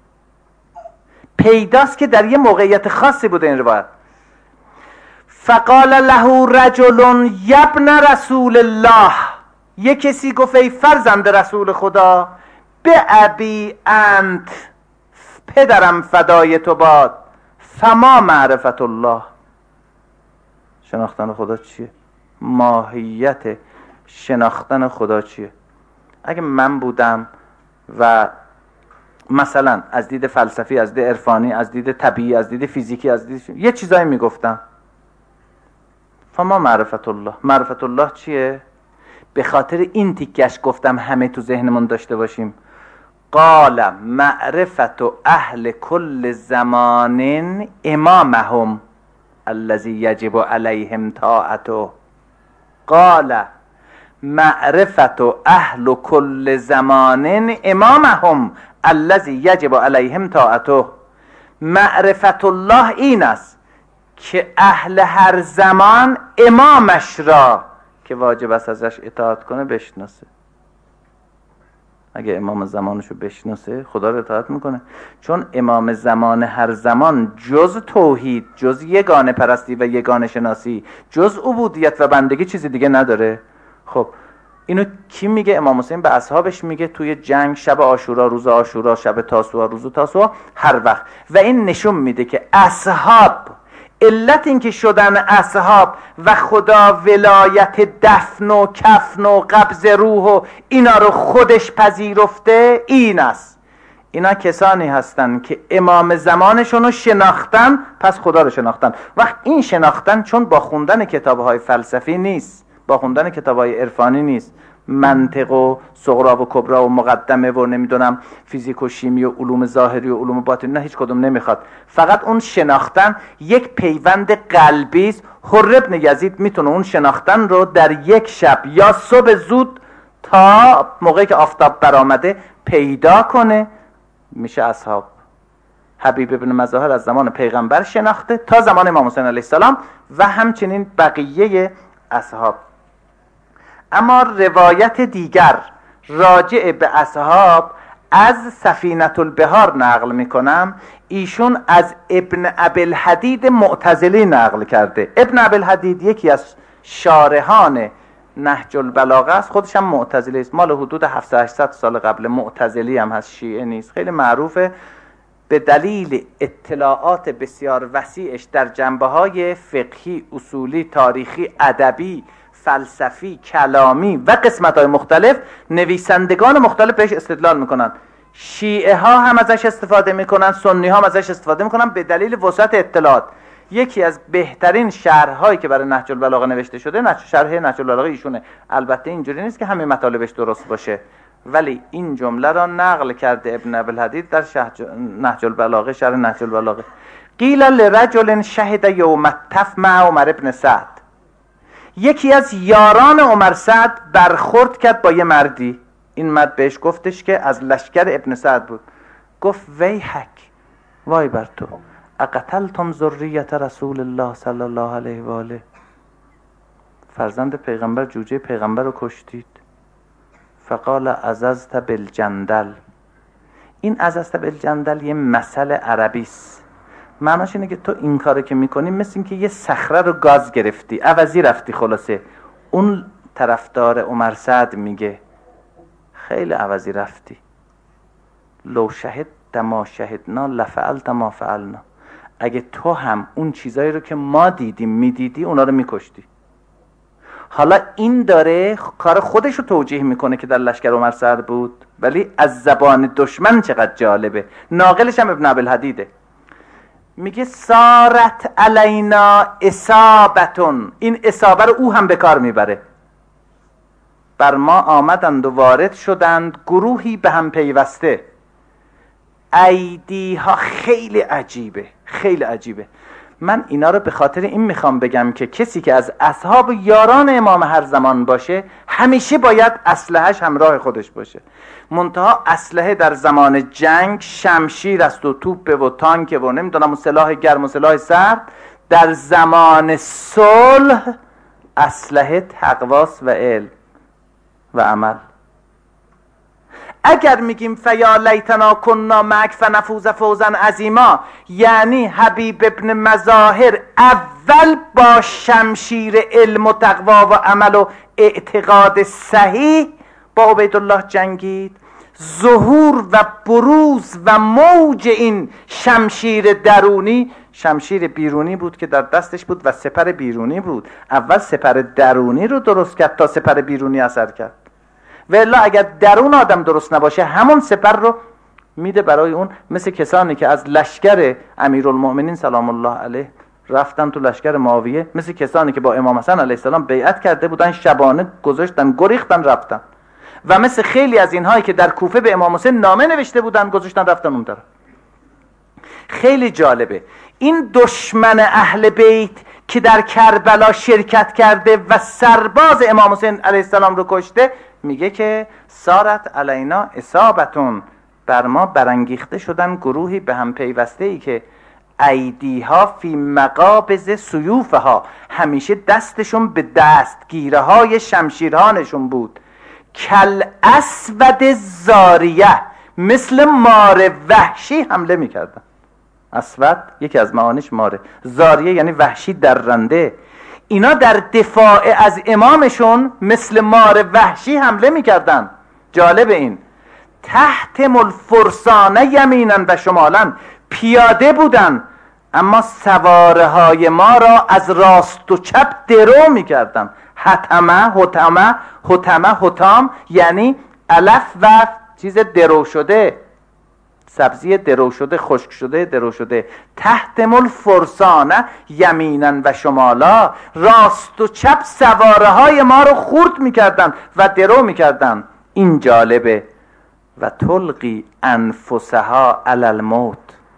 پیداست که در یه موقعیت خاصی بوده این روایت. فقال له رجل یبن رسول الله. یه کسی گفت ای فرزند رسول خدا، به ابی انت، پدرم فدای تو باد، فما معرفت الله. شناختن خدا چیه؟ ماهیت شناختن خدا چیه؟ اگه من بودم و مثلا از دید فلسفی، از دید عرفانی، از دید طبیعی، از دید فیزیکی، از دید یه چیزایی میگفتم، فما معرفت الله. معرفت الله چیه؟ به خاطر این تیکش گفتم همه تو ذهنمون داشته باشیم. قال معرفت اهل کل زمان امامهم الذي یجب علیهم طاعته. قال معرفت اهل کل زمان امامهم الذي یجب علیهم طاعته. معرفت الله این است که اهل هر زمان امامش را که واجب است ازش اطاعت کنه بشناسه. اگه امام زمانشو بشناسه خدا رو اطاعت میکنه، چون امام زمان هر زمان جز توحید، جز یگانه پرستی و یگانه شناسی، جز عبودیت و بندگی چیزی دیگه نداره. خب اینو کی میگه؟ امام حسین به اصحابش میگه توی جنگ، شب عاشورا، روز عاشورا، شب تاسوعا، روز تاسوعا، هر وقت. و این نشون میده که اصحاب، علت این که شدن اصحاب و خدا ولایت دفن و کفن و قبض روح و اینا رو خودش پذیرفته این است. اینا کسانی هستن که امام زمانشون رو شناختن، پس خدا رو شناختن. وقت این شناختن چون با خوندن کتابهای فلسفی نیست، با خوندن کتابهای عرفانی نیست، منطق و صغرا و کبرا و مقدمه و نمیدونم فیزیک و شیمی و علوم ظاهری و علوم باطنی، نه هیچ کدوم نمیخواد. فقط اون شناختن یک پیوند قلبی است. حر ابن یزید میتونه اون شناختن رو در یک شب یا صبح زود تا موقعی که آفتاب برآمده پیدا کنه، میشه اصحاب. حبیب ابن مظاهر از زمان پیغمبر شناخته تا زمان امام حسین علیه السلام و همچنین بقیه اصحاب. اما روایت دیگر راجع به اصحاب از سفینة البحار نقل میکنم، ایشون از ابن ابی‌الحدید معتزلی نقل کرده. ابن ابی‌الحدید یکی از شارحان نهج البلاغه است، خودش هم معتزلی است، مال حدود 700-800 سال قبل، معتزلی هم هست، شیعه نیست، خیلی معروفه به دلیل اطلاعات بسیار وسیعش در جنبه‌های فقهی، اصولی، تاریخی، ادبی، فلسفی، کلامی و قسمت‌های مختلف. نویسندگان مختلف بهش استدلال میکنن، شیعه ها هم ازش استفاده میکنن، سنی ها هم ازش استفاده میکنن به دلیل وسعت اطلاعات. یکی از بهترین شرح‌هایی که برای نهج البلاغه نوشته شده شرح نهج البلاغه ایشونه. البته اینجوری نیست که همه مطالبش درست باشه، ولی این جمله را نقل کرده ابن ابی‌الحدید در نهج البلاغه، شرح نهج البلاغه. قیل لرجل شهد یوم التف مع عمر بن سعد. یکی از یاران عمر سعد برخورد کرد با یه مردی، این مرد بهش گفتش که از لشکر ابن سعد بود. گفت ویحک، وای بر تو، اقتلتم ذریة رسول الله صلی الله علیه و آله، فرزند پیغمبر، جوجه پیغمبر رو کشتید. فقال عززت بالجندل. این عززت بالجندل یه مثل عربی است، معناش اینه که تو این کارو که میکنی مثل این که یه صخره رو گاز گرفتی، عوضی رفتی. خلاصه اون طرفدار عمر سعد میگه خیلی عوضی رفتی، لو شهدت ما شهدنا لفعلت ما فعلنا. اگه تو هم اون چیزایی رو که ما دیدیم میدیدی، اونا رو میکشتی. حالا این داره کار خودش رو توجیه میکنه که در لشکر عمر سعد بود، ولی از زبان دشمن چقدر جالبه. ناقلش هم ابن ابی‌الحدیده. میگه سارت علینا اصابتون، این اصابه رو او هم به کار میبره. بر ما آمدند و وارد شدند گروهی به هم پیوسته. ایدیها، خیلی عجیبه، خیلی عجیبه. من اینا رو به خاطر این میخوام بگم که کسی که از اصحاب یاران امام هر زمان باشه همیشه باید اسلحه‌اش همراه خودش باشه. منتها اسلحه در زمان جنگ شمشیر است و توپ و تانک و نمیدونم و سلاح گرم و سلاح سرد. در زمان صلح اسلحه تقواست و علم و عمل. اگر میگیم فیا لیتنا کننا معک فنفوز فوزا عظیما، یعنی حبیب ابن مظاهر اول با شمشیر علم و تقوا و عمل و اعتقاد صحیح با عبیدالله جنگید. ظهور و بروز و موج این شمشیر درونی، شمشیر بیرونی بود که در دستش بود و سپر بیرونی بود. اول سپر درونی رو درست کرد تا سپر بیرونی اثر کرد. و الا اگر درون آدم درست نباشه همون سپر رو میده برای اون. مثل کسانی که از لشکر امیرالمؤمنین سلام الله علیه رفتن تو لشکر معاویه، مثل کسانی که با امام حسن علیه السلام بیعت کرده بودن، شبانه گذاشتن گریختن رفتن. و مثل خیلی از اینهایی که در کوفه به امام حسین نامه نوشته بودن گذاشتن رفتن اون طرف. خیلی جالبه این دشمن اهل بیت که در کربلا شرکت کرده و سرباز امام حسین علیه السلام رو کشته، میگه که سارت علینا اصابتون، بر ما برانگیخته شدن گروهی به هم پیوسته ای که ایدیها فی مقابض سیوفها، همیشه دستشون به دستگیره های شمشیرهانشون بود. کل اسود زاریه، مثل مار وحشی حمله میکردن. اسود یکی از معانیش ماره، زاریه یعنی وحشی درنده. اینا در دفاع از امامشون مثل مار وحشی حمله میکردن. جالب این تحت الفرسانه یمینا و شمالا، پیاده بودن اما سواره های ما را از راست و چپ درو میکردن. حتام یعنی علف و چیز درو شده، سبزی درو شده، خشک شده، درو شده. تحت الفرسانه یمینا و شمالا، راست و چپ سواره های ما رو خورد میکردن و درو میکردن. این جالبه. و تلقی انفسها علی الموت،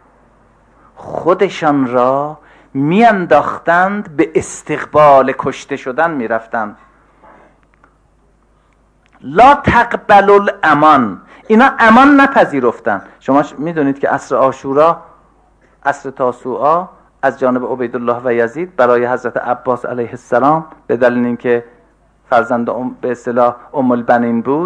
خودشان را میانداختند به استقبال کشته شدن میرفتند. لا تقبل الامان، اینا امان نپذیرفتن. شما میدونید که عصر عاشورا، عصر تاسوعا از جانب عبیدالله و یزید برای حضرت عباس علیه السلام به دلیل اینکه فرزند به اصطلاح ام البنین بود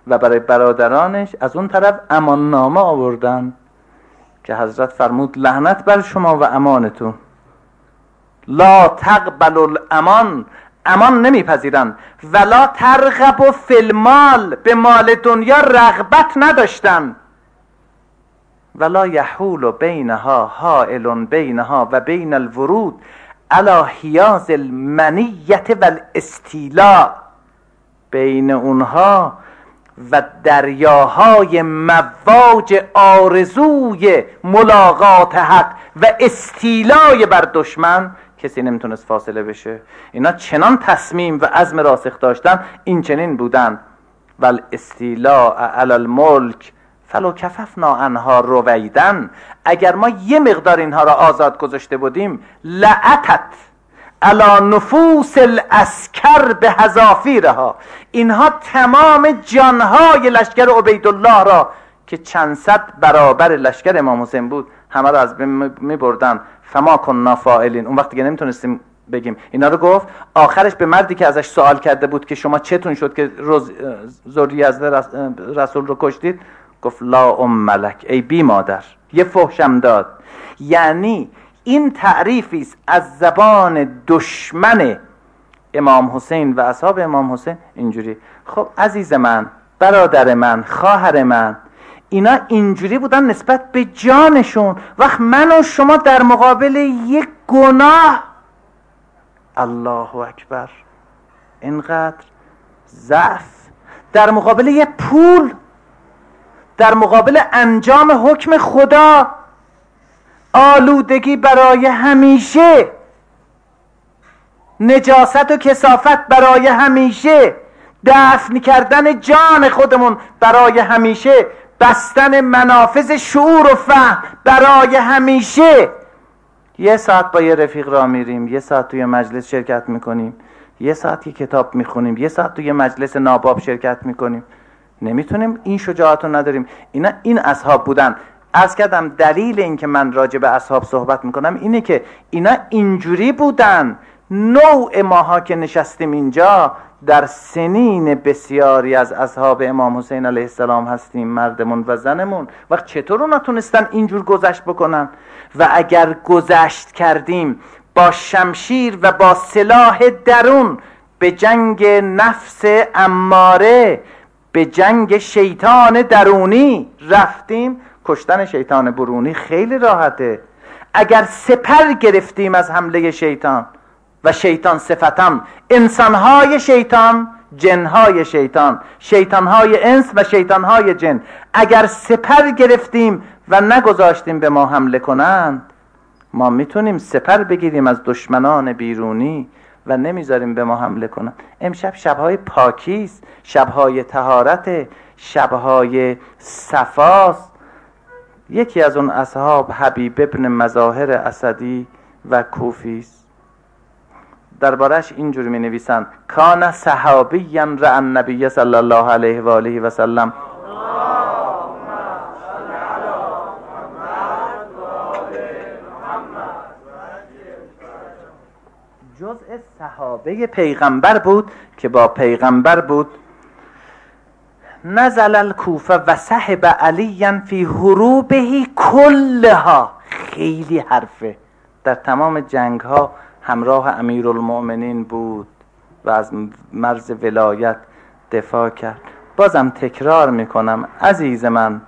و برای برادرانش از اون طرف اماننامه آوردن که حضرت فرمود لعنت بر شما و امانتون، لا تقبل الامان، امان نمیپذیرن، ولا ترغب فی المال، به مال دنیا رغبت نداشتن، ولا یحول بینها حائل بینها و بین الورود علی حیاز المنیة و الاستیلاء، بین اونها و دریاهای مواج آرزوی ملاقات حق و استیلای بر دشمن کسی نمیتونست فاصله بشه. اینا چنان تصمیم و عزم راسخ داشتن، این چنین بودن والاستیلاء علی الملک فلو کففنا عنها رویدن، اگر ما یه مقدار اینها را آزاد گذاشته بودیم لعتت علی نفوس العسکر به حذافیرها، اینها تمام جانهای لشکر عبیدالله را که چند صد برابر لشکر امام حسین بود همه را از بین میبردن. فما کنا فاعلین، اون وقتی که نمیتونستیم بگیم. اینا رو گفت آخرش به مردی که ازش سوال کرده بود که شما چتون شد که ذریه از رسول رو کشتید، گفت لا ام لک، ای بی مادر، یه فحشم داد. یعنی این تعریفی است از زبان دشمن امام حسین و اصحاب امام حسین اینجوری. خب عزیز من، برادر من، خواهر من، اینا اینجوری بودن نسبت به جانشون. وقت من و شما در مقابل یک گناه، الله اکبر، اینقدر ضعف، در مقابل یک پول، در مقابل انجام حکم خدا، آلودگی برای همیشه، نجاست و کثافت برای همیشه، دفن کردن جان خودمون برای همیشه، بستن منافذ شعور و فهم برای همیشه. یه ساعت با یه رفیق را میریم، یه ساعت توی مجلس شرکت میکنیم، یه ساعت یه کتاب میخونیم، یه ساعت توی مجلس ناباب شرکت میکنیم. نمیتونیم، این شجاعت رو نداریم. این اصحاب بودن. عرض کردم دلیل این که من راجع به اصحاب صحبت میکنم اینه که اینا اینجوری بودن. نوع ماها که نشستیم اینجا در سنین بسیاری از اصحاب امام حسین علیه السلام هستیم، مردمون و زنمون. وقت چطور اونا تونستن اینجور گذشت بکنن؟ و اگر گذشت کردیم با شمشیر و با سلاح درون به جنگ نفس اماره، به جنگ شیطان درونی رفتیم، کشتن شیطان برونی خیلی راحته. اگر سپر گرفتیم از حمله شیطان و شیطان صفتم، انسانهای شیطان، جنهای شیطان، شیطانهای انس و شیطانهای جن، اگر سپر گرفتیم و نگذاشتیم به ما حمله کنند، ما میتونیم سپر بگیریم از دشمنان بیرونی و نمیذاریم به ما حمله کنند. امشب شبهای پاکیست، شبهای طهارت، شبهای صفاست. یکی از اون اصحاب حبیب ابن مظاهر اسدی و کوفی است. دربارش اینجوری می نویسند: کان صحابیا رأى النبی صلی الله علیه و آله و سلم جزء صحابه پیغمبر بود که با پیغمبر بود. نزل الکوفه و صحب علیا فی حروبه کلها، خیلی حرفه، در تمام جنگ ها همراه امیرالمؤمنین بود و از مرز ولایت دفاع کرد. بازم تکرار میکنم عزیز من،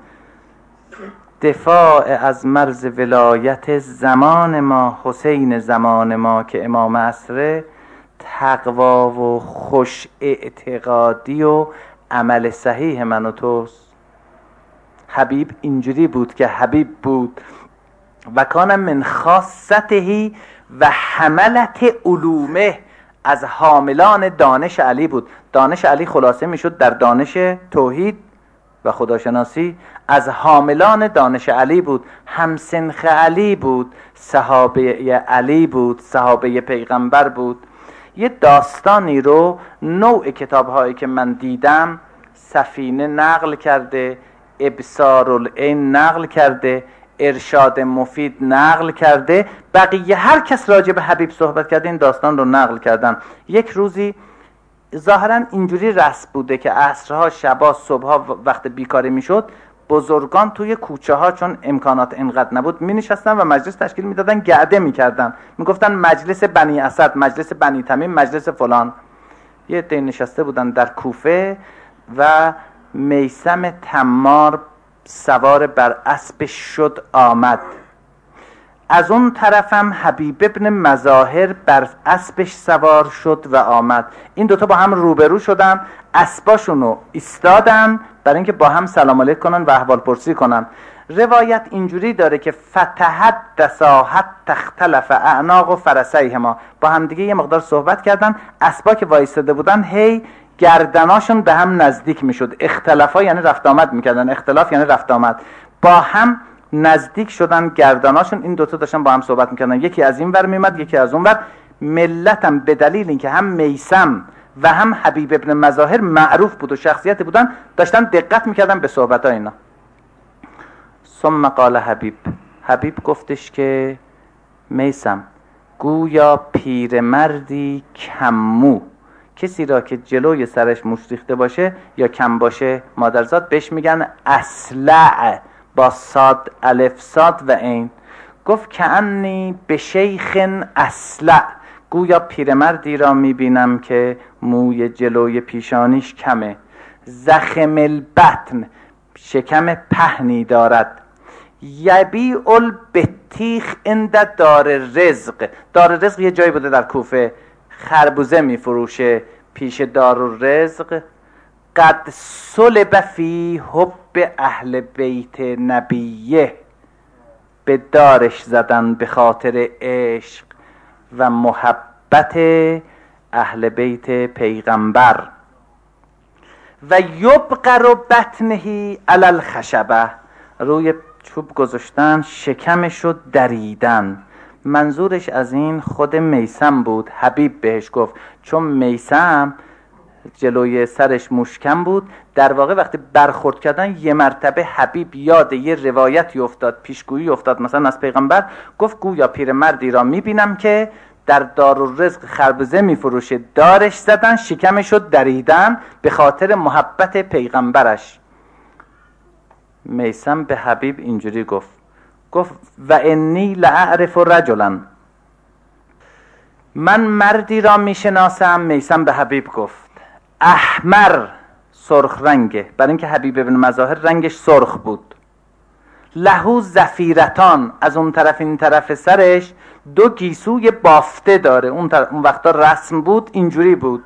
دفاع از مرز ولایت زمان ما، حسین زمان ما که امام عصره، تقوا و خوش اعتقادی و عمل صحیح من و توست. حبیب اینجوری بود که حبیب بود و کان من خاصته و حملت علومه، از حاملان دانش علی بود. دانش علی خلاصه میشد در دانش توحید و خداشناسی. از حاملان دانش علی بود، همسنخ علی بود، صحابه علی بود، صحابه پیغمبر بود. یه داستانی رو نوع کتاب‌هایی که من دیدم، سفینه نقل کرده، ابصارالعین نقل کرده، ارشاد مفید نقل کرده، بقیه هر کس راجع به حبیب صحبت کرده این داستان رو نقل کردن. یک روزی ظاهرا اینجوری رسم بوده که عصرها، شبا، صبحها وقت بیکاری میشد بزرگان توی کوچه ها چون امکانات اینقدر نبود می نشستن و مجلس تشکیل میدادن، گعده میکردن، میگفتن مجلس بنی اسد، مجلس بنی تمیم، مجلس فلان. یه عده نشسته بودن در کوفه و میثم تمار سوار بر اسب شد آمد. از اون طرفم حبیب ابن مظاهر بر اسبش سوار شد و آمد. این دوتا با هم روبرو شدن، اسباشونو ایستادن برای اینکه با هم سلام علیک کنن و احوال پرسی کنن. روایت اینجوری داره که فتحدثا حتی اختلف اعناق و فرسیهما، با هم دیگه یه مقدار صحبت کردن، اسبا که وایستاده بودن هی گردناشون به هم نزدیک میشد. اختلافا یعنی رفت آمد میکردن، اختلاف یعنی رفت آمد، با هم نزدیک شدن گردناشون. این دوتا داشتن با هم صحبت میکردن، یکی از این ور میمد یکی از اون ور. ملتم به دلیل اینکه هم میثم و هم حبیب ابن مظاهر معروف بود و شخصیت بودن، داشتن دقت میکردن به صحبت‌های اینا. ثم قال حبیب گفتش که میثم، گویا پیرمردی کمو، کسی را که جلوی سرش موش ریخته باشه یا کم باشه مادرزاد بهش میگن اصلع، با صاد، الف صاد و عین. گفت کأنی به شیخ اصلع، گویا پیرمردی را میبینم که موی جلوی پیشانیش کمه، زخم البطن، شکم پهنی دارد، یبیع البطیخ عند دار رزق. دار رزق یه جایی بوده در کوفه، خربوزه میفروشه پیش دار رزق. قد صلب فی حب اهل بیت نبیه، به دارش زدن به خاطر عشق و محبت اهل بیت پیغمبر. و یبقر بطنه علی الخشبه، روی چوب گذاشتن شکمشو دریدن. منظورش از این خود میثم بود. حبیب بهش گفت چون میثم جلوی سرش مشکم بود، در واقع وقتی برخورد کردن یه مرتبه حبیب یاد یه روایتی افتاد، پیشگویی افتاد مثلا از پیغمبر. گفت گویا پیرمردی را میبینم که در دارالرزق خربزه میفروشه، دارش زدن شکمشو دریدن به خاطر محبت پیغمبرش. میثم به حبیب اینجوری گفت و انی لأعرف رجلا، من مردی را میشناسم. میثم به حبیب گفت احمر، سرخ رنگه، برای اینکه حبیب ابن مظاهر رنگش سرخ بود. لهو زفیرتان، از اون طرف این طرف سرش دو گیسوی بافته داره. اون وقتا رسم بود اینجوری بود.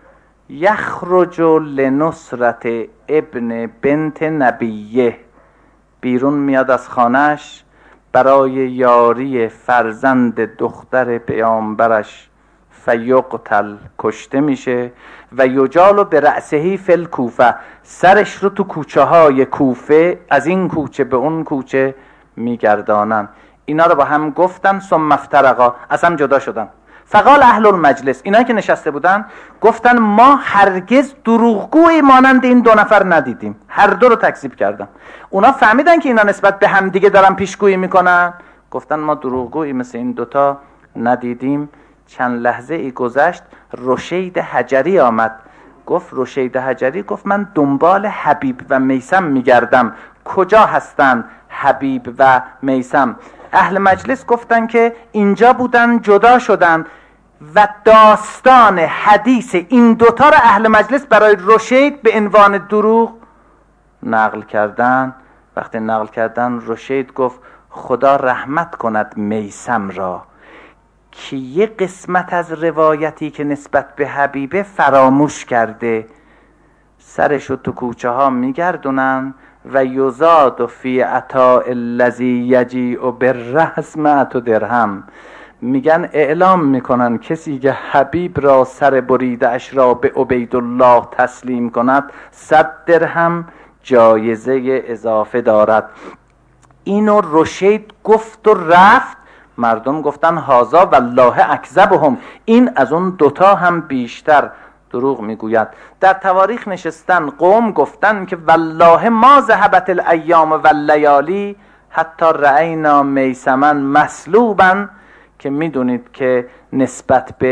یخرج لنصرت ابن بنت نبیه، بیرون میاد از خانهش برای یاری فرزند دختر پیامبرش. فیقتل، کشته میشه. و یجال برأسه فی الکوفه، سرش رو تو کوچه های کوفه از این کوچه به اون کوچه میگردانن. اینا رو با هم گفتن. ثم افترقا، از هم جدا شدن. فقال اهل المجلس، اینایی که نشسته بودن گفتن ما هرگز دروغگویی مانند این دو نفر ندیدیم. هر دو رو تکذیب کردن. اونا فهمیدن که اینا نسبت به هم دیگه دارن پیشگویی میکنن، گفتن ما دروغگویی مثل این دوتا ندیدیم. چند لحظه ای گذشت، رشید حجری آمد. گفت رشید حجری گفت من دنبال حبیب و میثم میگردم، کجا هستن حبیب و میثم؟ اهل مجلس گفتن که اینجا بودن، جدا شدن. و داستان حدیث این دوتا را اهل مجلس برای رشید به عنوان دروغ نقل کردن. وقتی نقل کردن رشید گفت خدا رحمت کند میثم را که یه قسمت از روایتی که نسبت به حبیبه فراموش کرده. سرشو تو کوچه ها میگردونن و یزاد فی عطاء الذی یجیء بالرأس 100 درهم. میگن اعلام میکنن کسی که حبیب را سر بریده اش را به عبیدالله تسلیم کند 100 درهم جایزه اضافه دارد. اینو رشید گفت و رفت. مردم گفتن هازا والله اکذبهم، این از اون دوتا هم بیشتر دروغ میگوید. در تواریخ نشستن قوم گفتن که والله ما ذهبت الایام واللیالی حتی رأینا میثما مسلوبا، که میدونید که نسبت به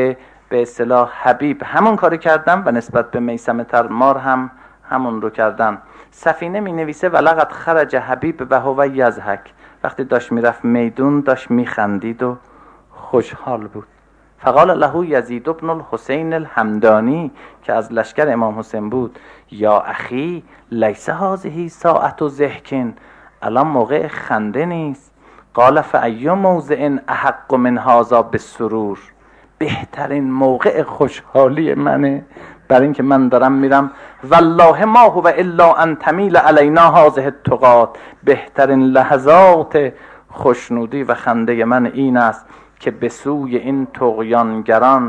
به اصطلاح حبیب همون کاری کردن و نسبت به میثمه ترمار هم همون رو کردن. سفینه می نویسه ولقد خرج حبیب و هو یضحک، وقتی داشت میرفت میدون داشت میخندید و خوشحال بود. فقال له یزید بن الحسین الحمدانی که از لشکر امام حسین بود، یا اخی لیس هذه ساعت ضحک، الان موقع خنده نیست. قال فای موضع احق من هذا بالسرور، بهترین موقع خوشحالی منه برای اینکه من دارم میرم. والله ما هو الا ان تمیل علینا هذه التقات، بهترین لحظات خوشنودی و خنده من این است که به سوی این طغیانگران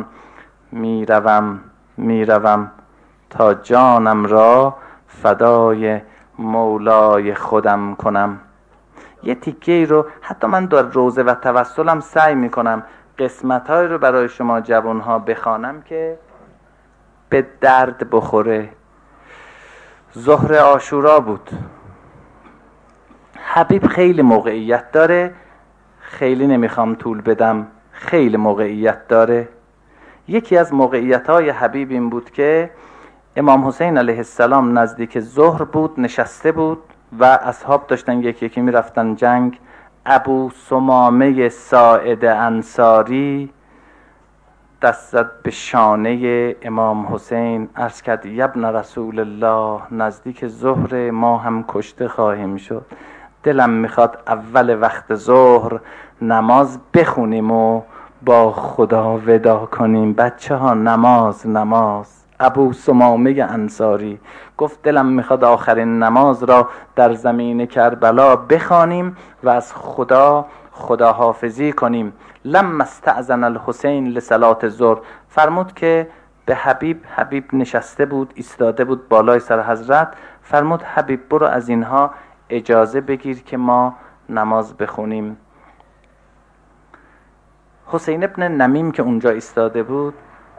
میروم تا جانم را فدای مولای خودم کنم. یه تیکه رو حتی من در روزه و توسلم سعی میکنم قسمت‌های رو برای شما جوان‌ها بخوانم که به درد بخوره. ظهر عاشورا بود. حبیب خیلی موقعیت داره، خیلی نمیخوام طول بدم، خیلی موقعیت داره. یکی از موقعیت‌های حبیب این بود که امام حسین علیه السلام نزدیک ظهر بود، نشسته بود و اصحاب داشتن یکی یکی میرفتن جنگ. ابو سمامه ساعد انصاری دست زد به شانه امام حسین، عرض کرد ابن رسول الله، نزدیک ظهر ما هم کشته خواهیم شد، دلم میخواد اول وقت ظهر نماز بخونیم و با خدا ودا کنیم. بچه ها نماز. ابو سمامه انصاری گفت دلم میخواد آخرین نماز را در زمین کربلا بخوانیم و از خداحافظی کنیم. لما استأذن الحسین لصلاة الظهر، فرمود که به حبیب نشسته بود، ایستاده بود بالای سر حضرت، فرمود حبیب برو از اینها اجازه بگیر که ما نماز بخونیم. حسین ابن نمیم که اونجا ایستاده بود،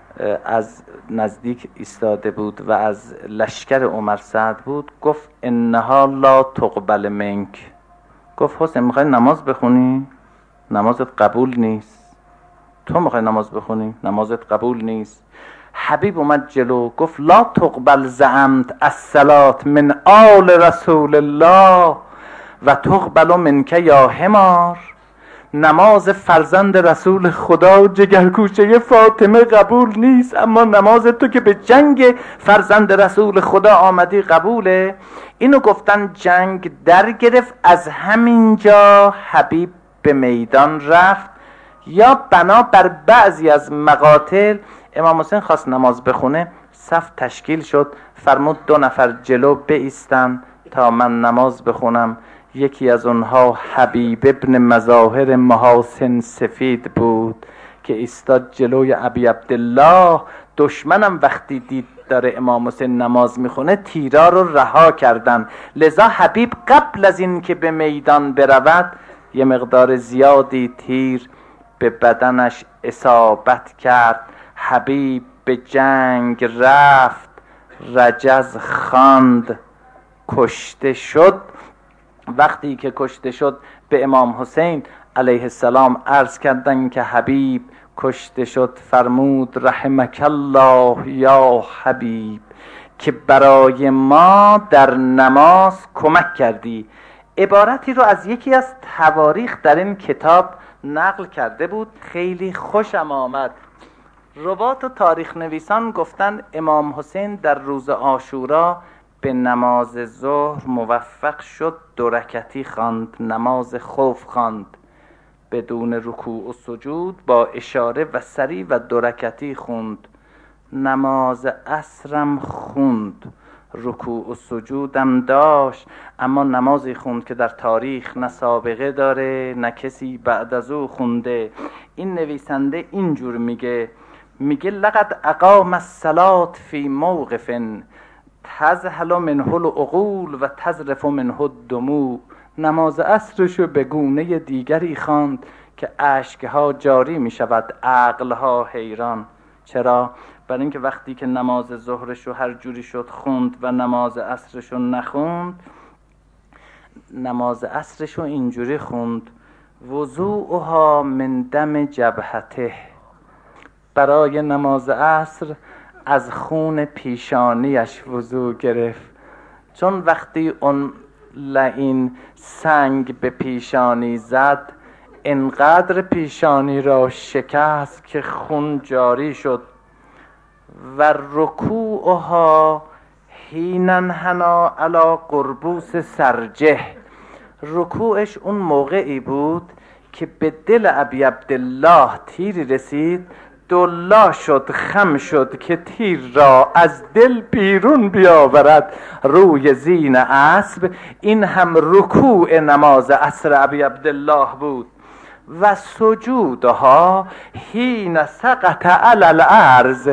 از نزدیک ایستاده بود و از لشکر عمر سعد بود، گفت انها لا تقبل منک. گفت حسین میخوای نماز بخونی؟ نمازت قبول نیست. تو میخوای نماز بخونی؟ نمازت قبول نیست. حبیب اومد جلو گفت لا تقبل زعمت الصلاة من آل رسول الله و تقبل منک یا حمار. نماز فرزند رسول خدا جگرگوشه فاطمه قبول نیست، اما نماز تو که به جنگ فرزند رسول خدا آمدی قبوله. اینو گفتن، جنگ در گرفت. از همینجا حبیب به میدان رفت. یا بنا بر بعضی از مقاتل امام حسین خواست نماز بخونه، صف تشکیل شد، فرمود 2 نفر جلو بایستن تا من نماز بخونم. یکی از اونها حبیب ابن مظاهر محاسن سفید بود که ایستاد جلوی ابی عبدالله. دشمنم وقتی دید داره امام حسین نماز میخونه تیرا رو رها کردن، لذا حبیب قبل از این که به میدان برود یه مقدار زیادی تیر به بدنش اصابت کرد. حبیب به جنگ رفت، رجز خواند، کشته شد. وقتی که کشته شد به امام حسین علیه السلام عرض کردن که حبیب کشته شد. فرمود رحمک الله یا حبیب که برای ما در نماز کمک کردی. عبارتی رو از یکی از تواریخ در این کتاب نقل کرده بود، خیلی خوشم آمد. روات و تاریخ نویسان گفتن امام حسین در روز عاشورا به نماز ظهر موفق شد 2 رکعتی خواند، نماز خوف خواند بدون رکوع و سجود، با اشاره و سری و 2 رکعتی خوند. نماز عصرم خوند، رکوع و سجودم داشت، اما نمازی خوند که در تاریخ نه سابقه داره نه کسی بعد از او خونده. این نویسنده اینجور میگه لقد اقام الصلاة فی موقف تذهل منه العقول و تذرف منه الدموع. نماز عصرشو به گونه دیگری خواند که اشکها جاری می شود، عقلها حیران. چرا؟ برای اینکه وقتی که نماز ظهرشو هر جوری شد خوند و نماز عصرشو نخوند، نماز عصرشو اینجوری خوند وضوءها من دم جبهته، برای نماز عصر از خون پیشانیش وضو گرفت، چون وقتی اون لعین سنگ به پیشانی زد انقدر پیشانی را شکست که خون جاری شد. و رکوعها حین انحنی علی قربوس سرجه، رکوعش اون موقعی بود که به دل ابی عبدالله تیری رسید، دلا شد، خم شد که تیر را از دل بیرون بیاورد روی زین اسب. این هم رکوع نماز عصر ابی عبدالله بود. و سجودها حین سقط علی الارض،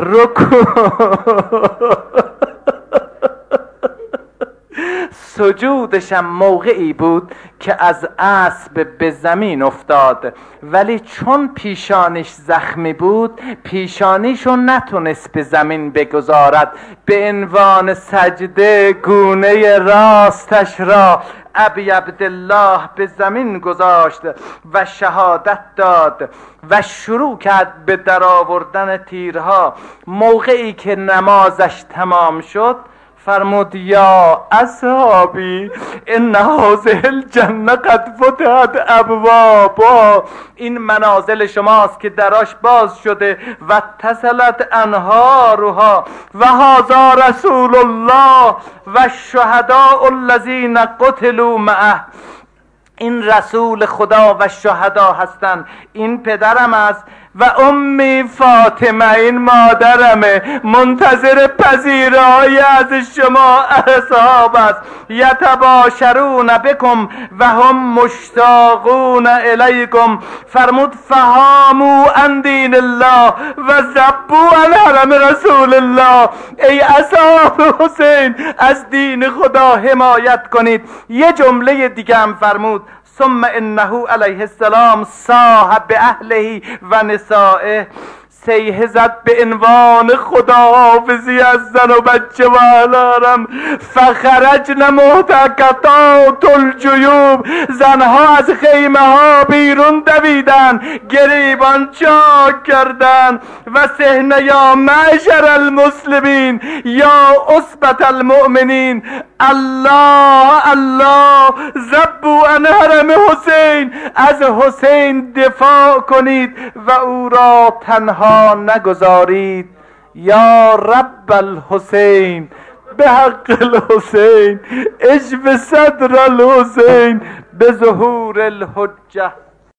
سجودشم موقعی بود که از اسب به زمین افتاد، ولی چون پیشانیش زخمی بود پیشانیشو نتونست به زمین بگذارد. به عنوان سجده گونه راستش را ابی عبدالله به زمین گذاشت و شهادت داد و شروع کرد به درآوردن تیرها. موقعی که نمازش تمام شد فرمود یا اصحابی ان هذه الجنه قد فتحت ابوابها، این منازل شماست که دراش باز شده و اتصلت انهارها و هذا رسول الله و الشهداء الذین قتلوا معه، این رسول خدا و شهدا هستند، این پدرم است و امی فاطمه این مادرمه، منتظر پذیرایی از شما اصحاب است. یتباشرون بکم و هم مشتاقون الیکم، فرمود فهامو عن دین الله و ذبوا عن حرم رسول الله، ای اصحاب حسین از دین خدا حمایت کنید. یه جمله دیگه هم فرمود ثم انه علیه السلام صاحب اهله و نسائه، سیحه زد به عنوان خداحافظی از زن و بچه و اهلارم. فخرجن محتکتات الجیوب، زنها از خیمه ها بیرون دویدن، گریبان چاک کردن. و سحن یا معشر المسلمین یا عصبت المؤمنین، الله الله ذبوا عن حرم حسین، از حسین دفاع کنید و او را تنها نگذارید. یا رب الحسین به حق الحسین اشف صدر الحسین به ظهور الحجه.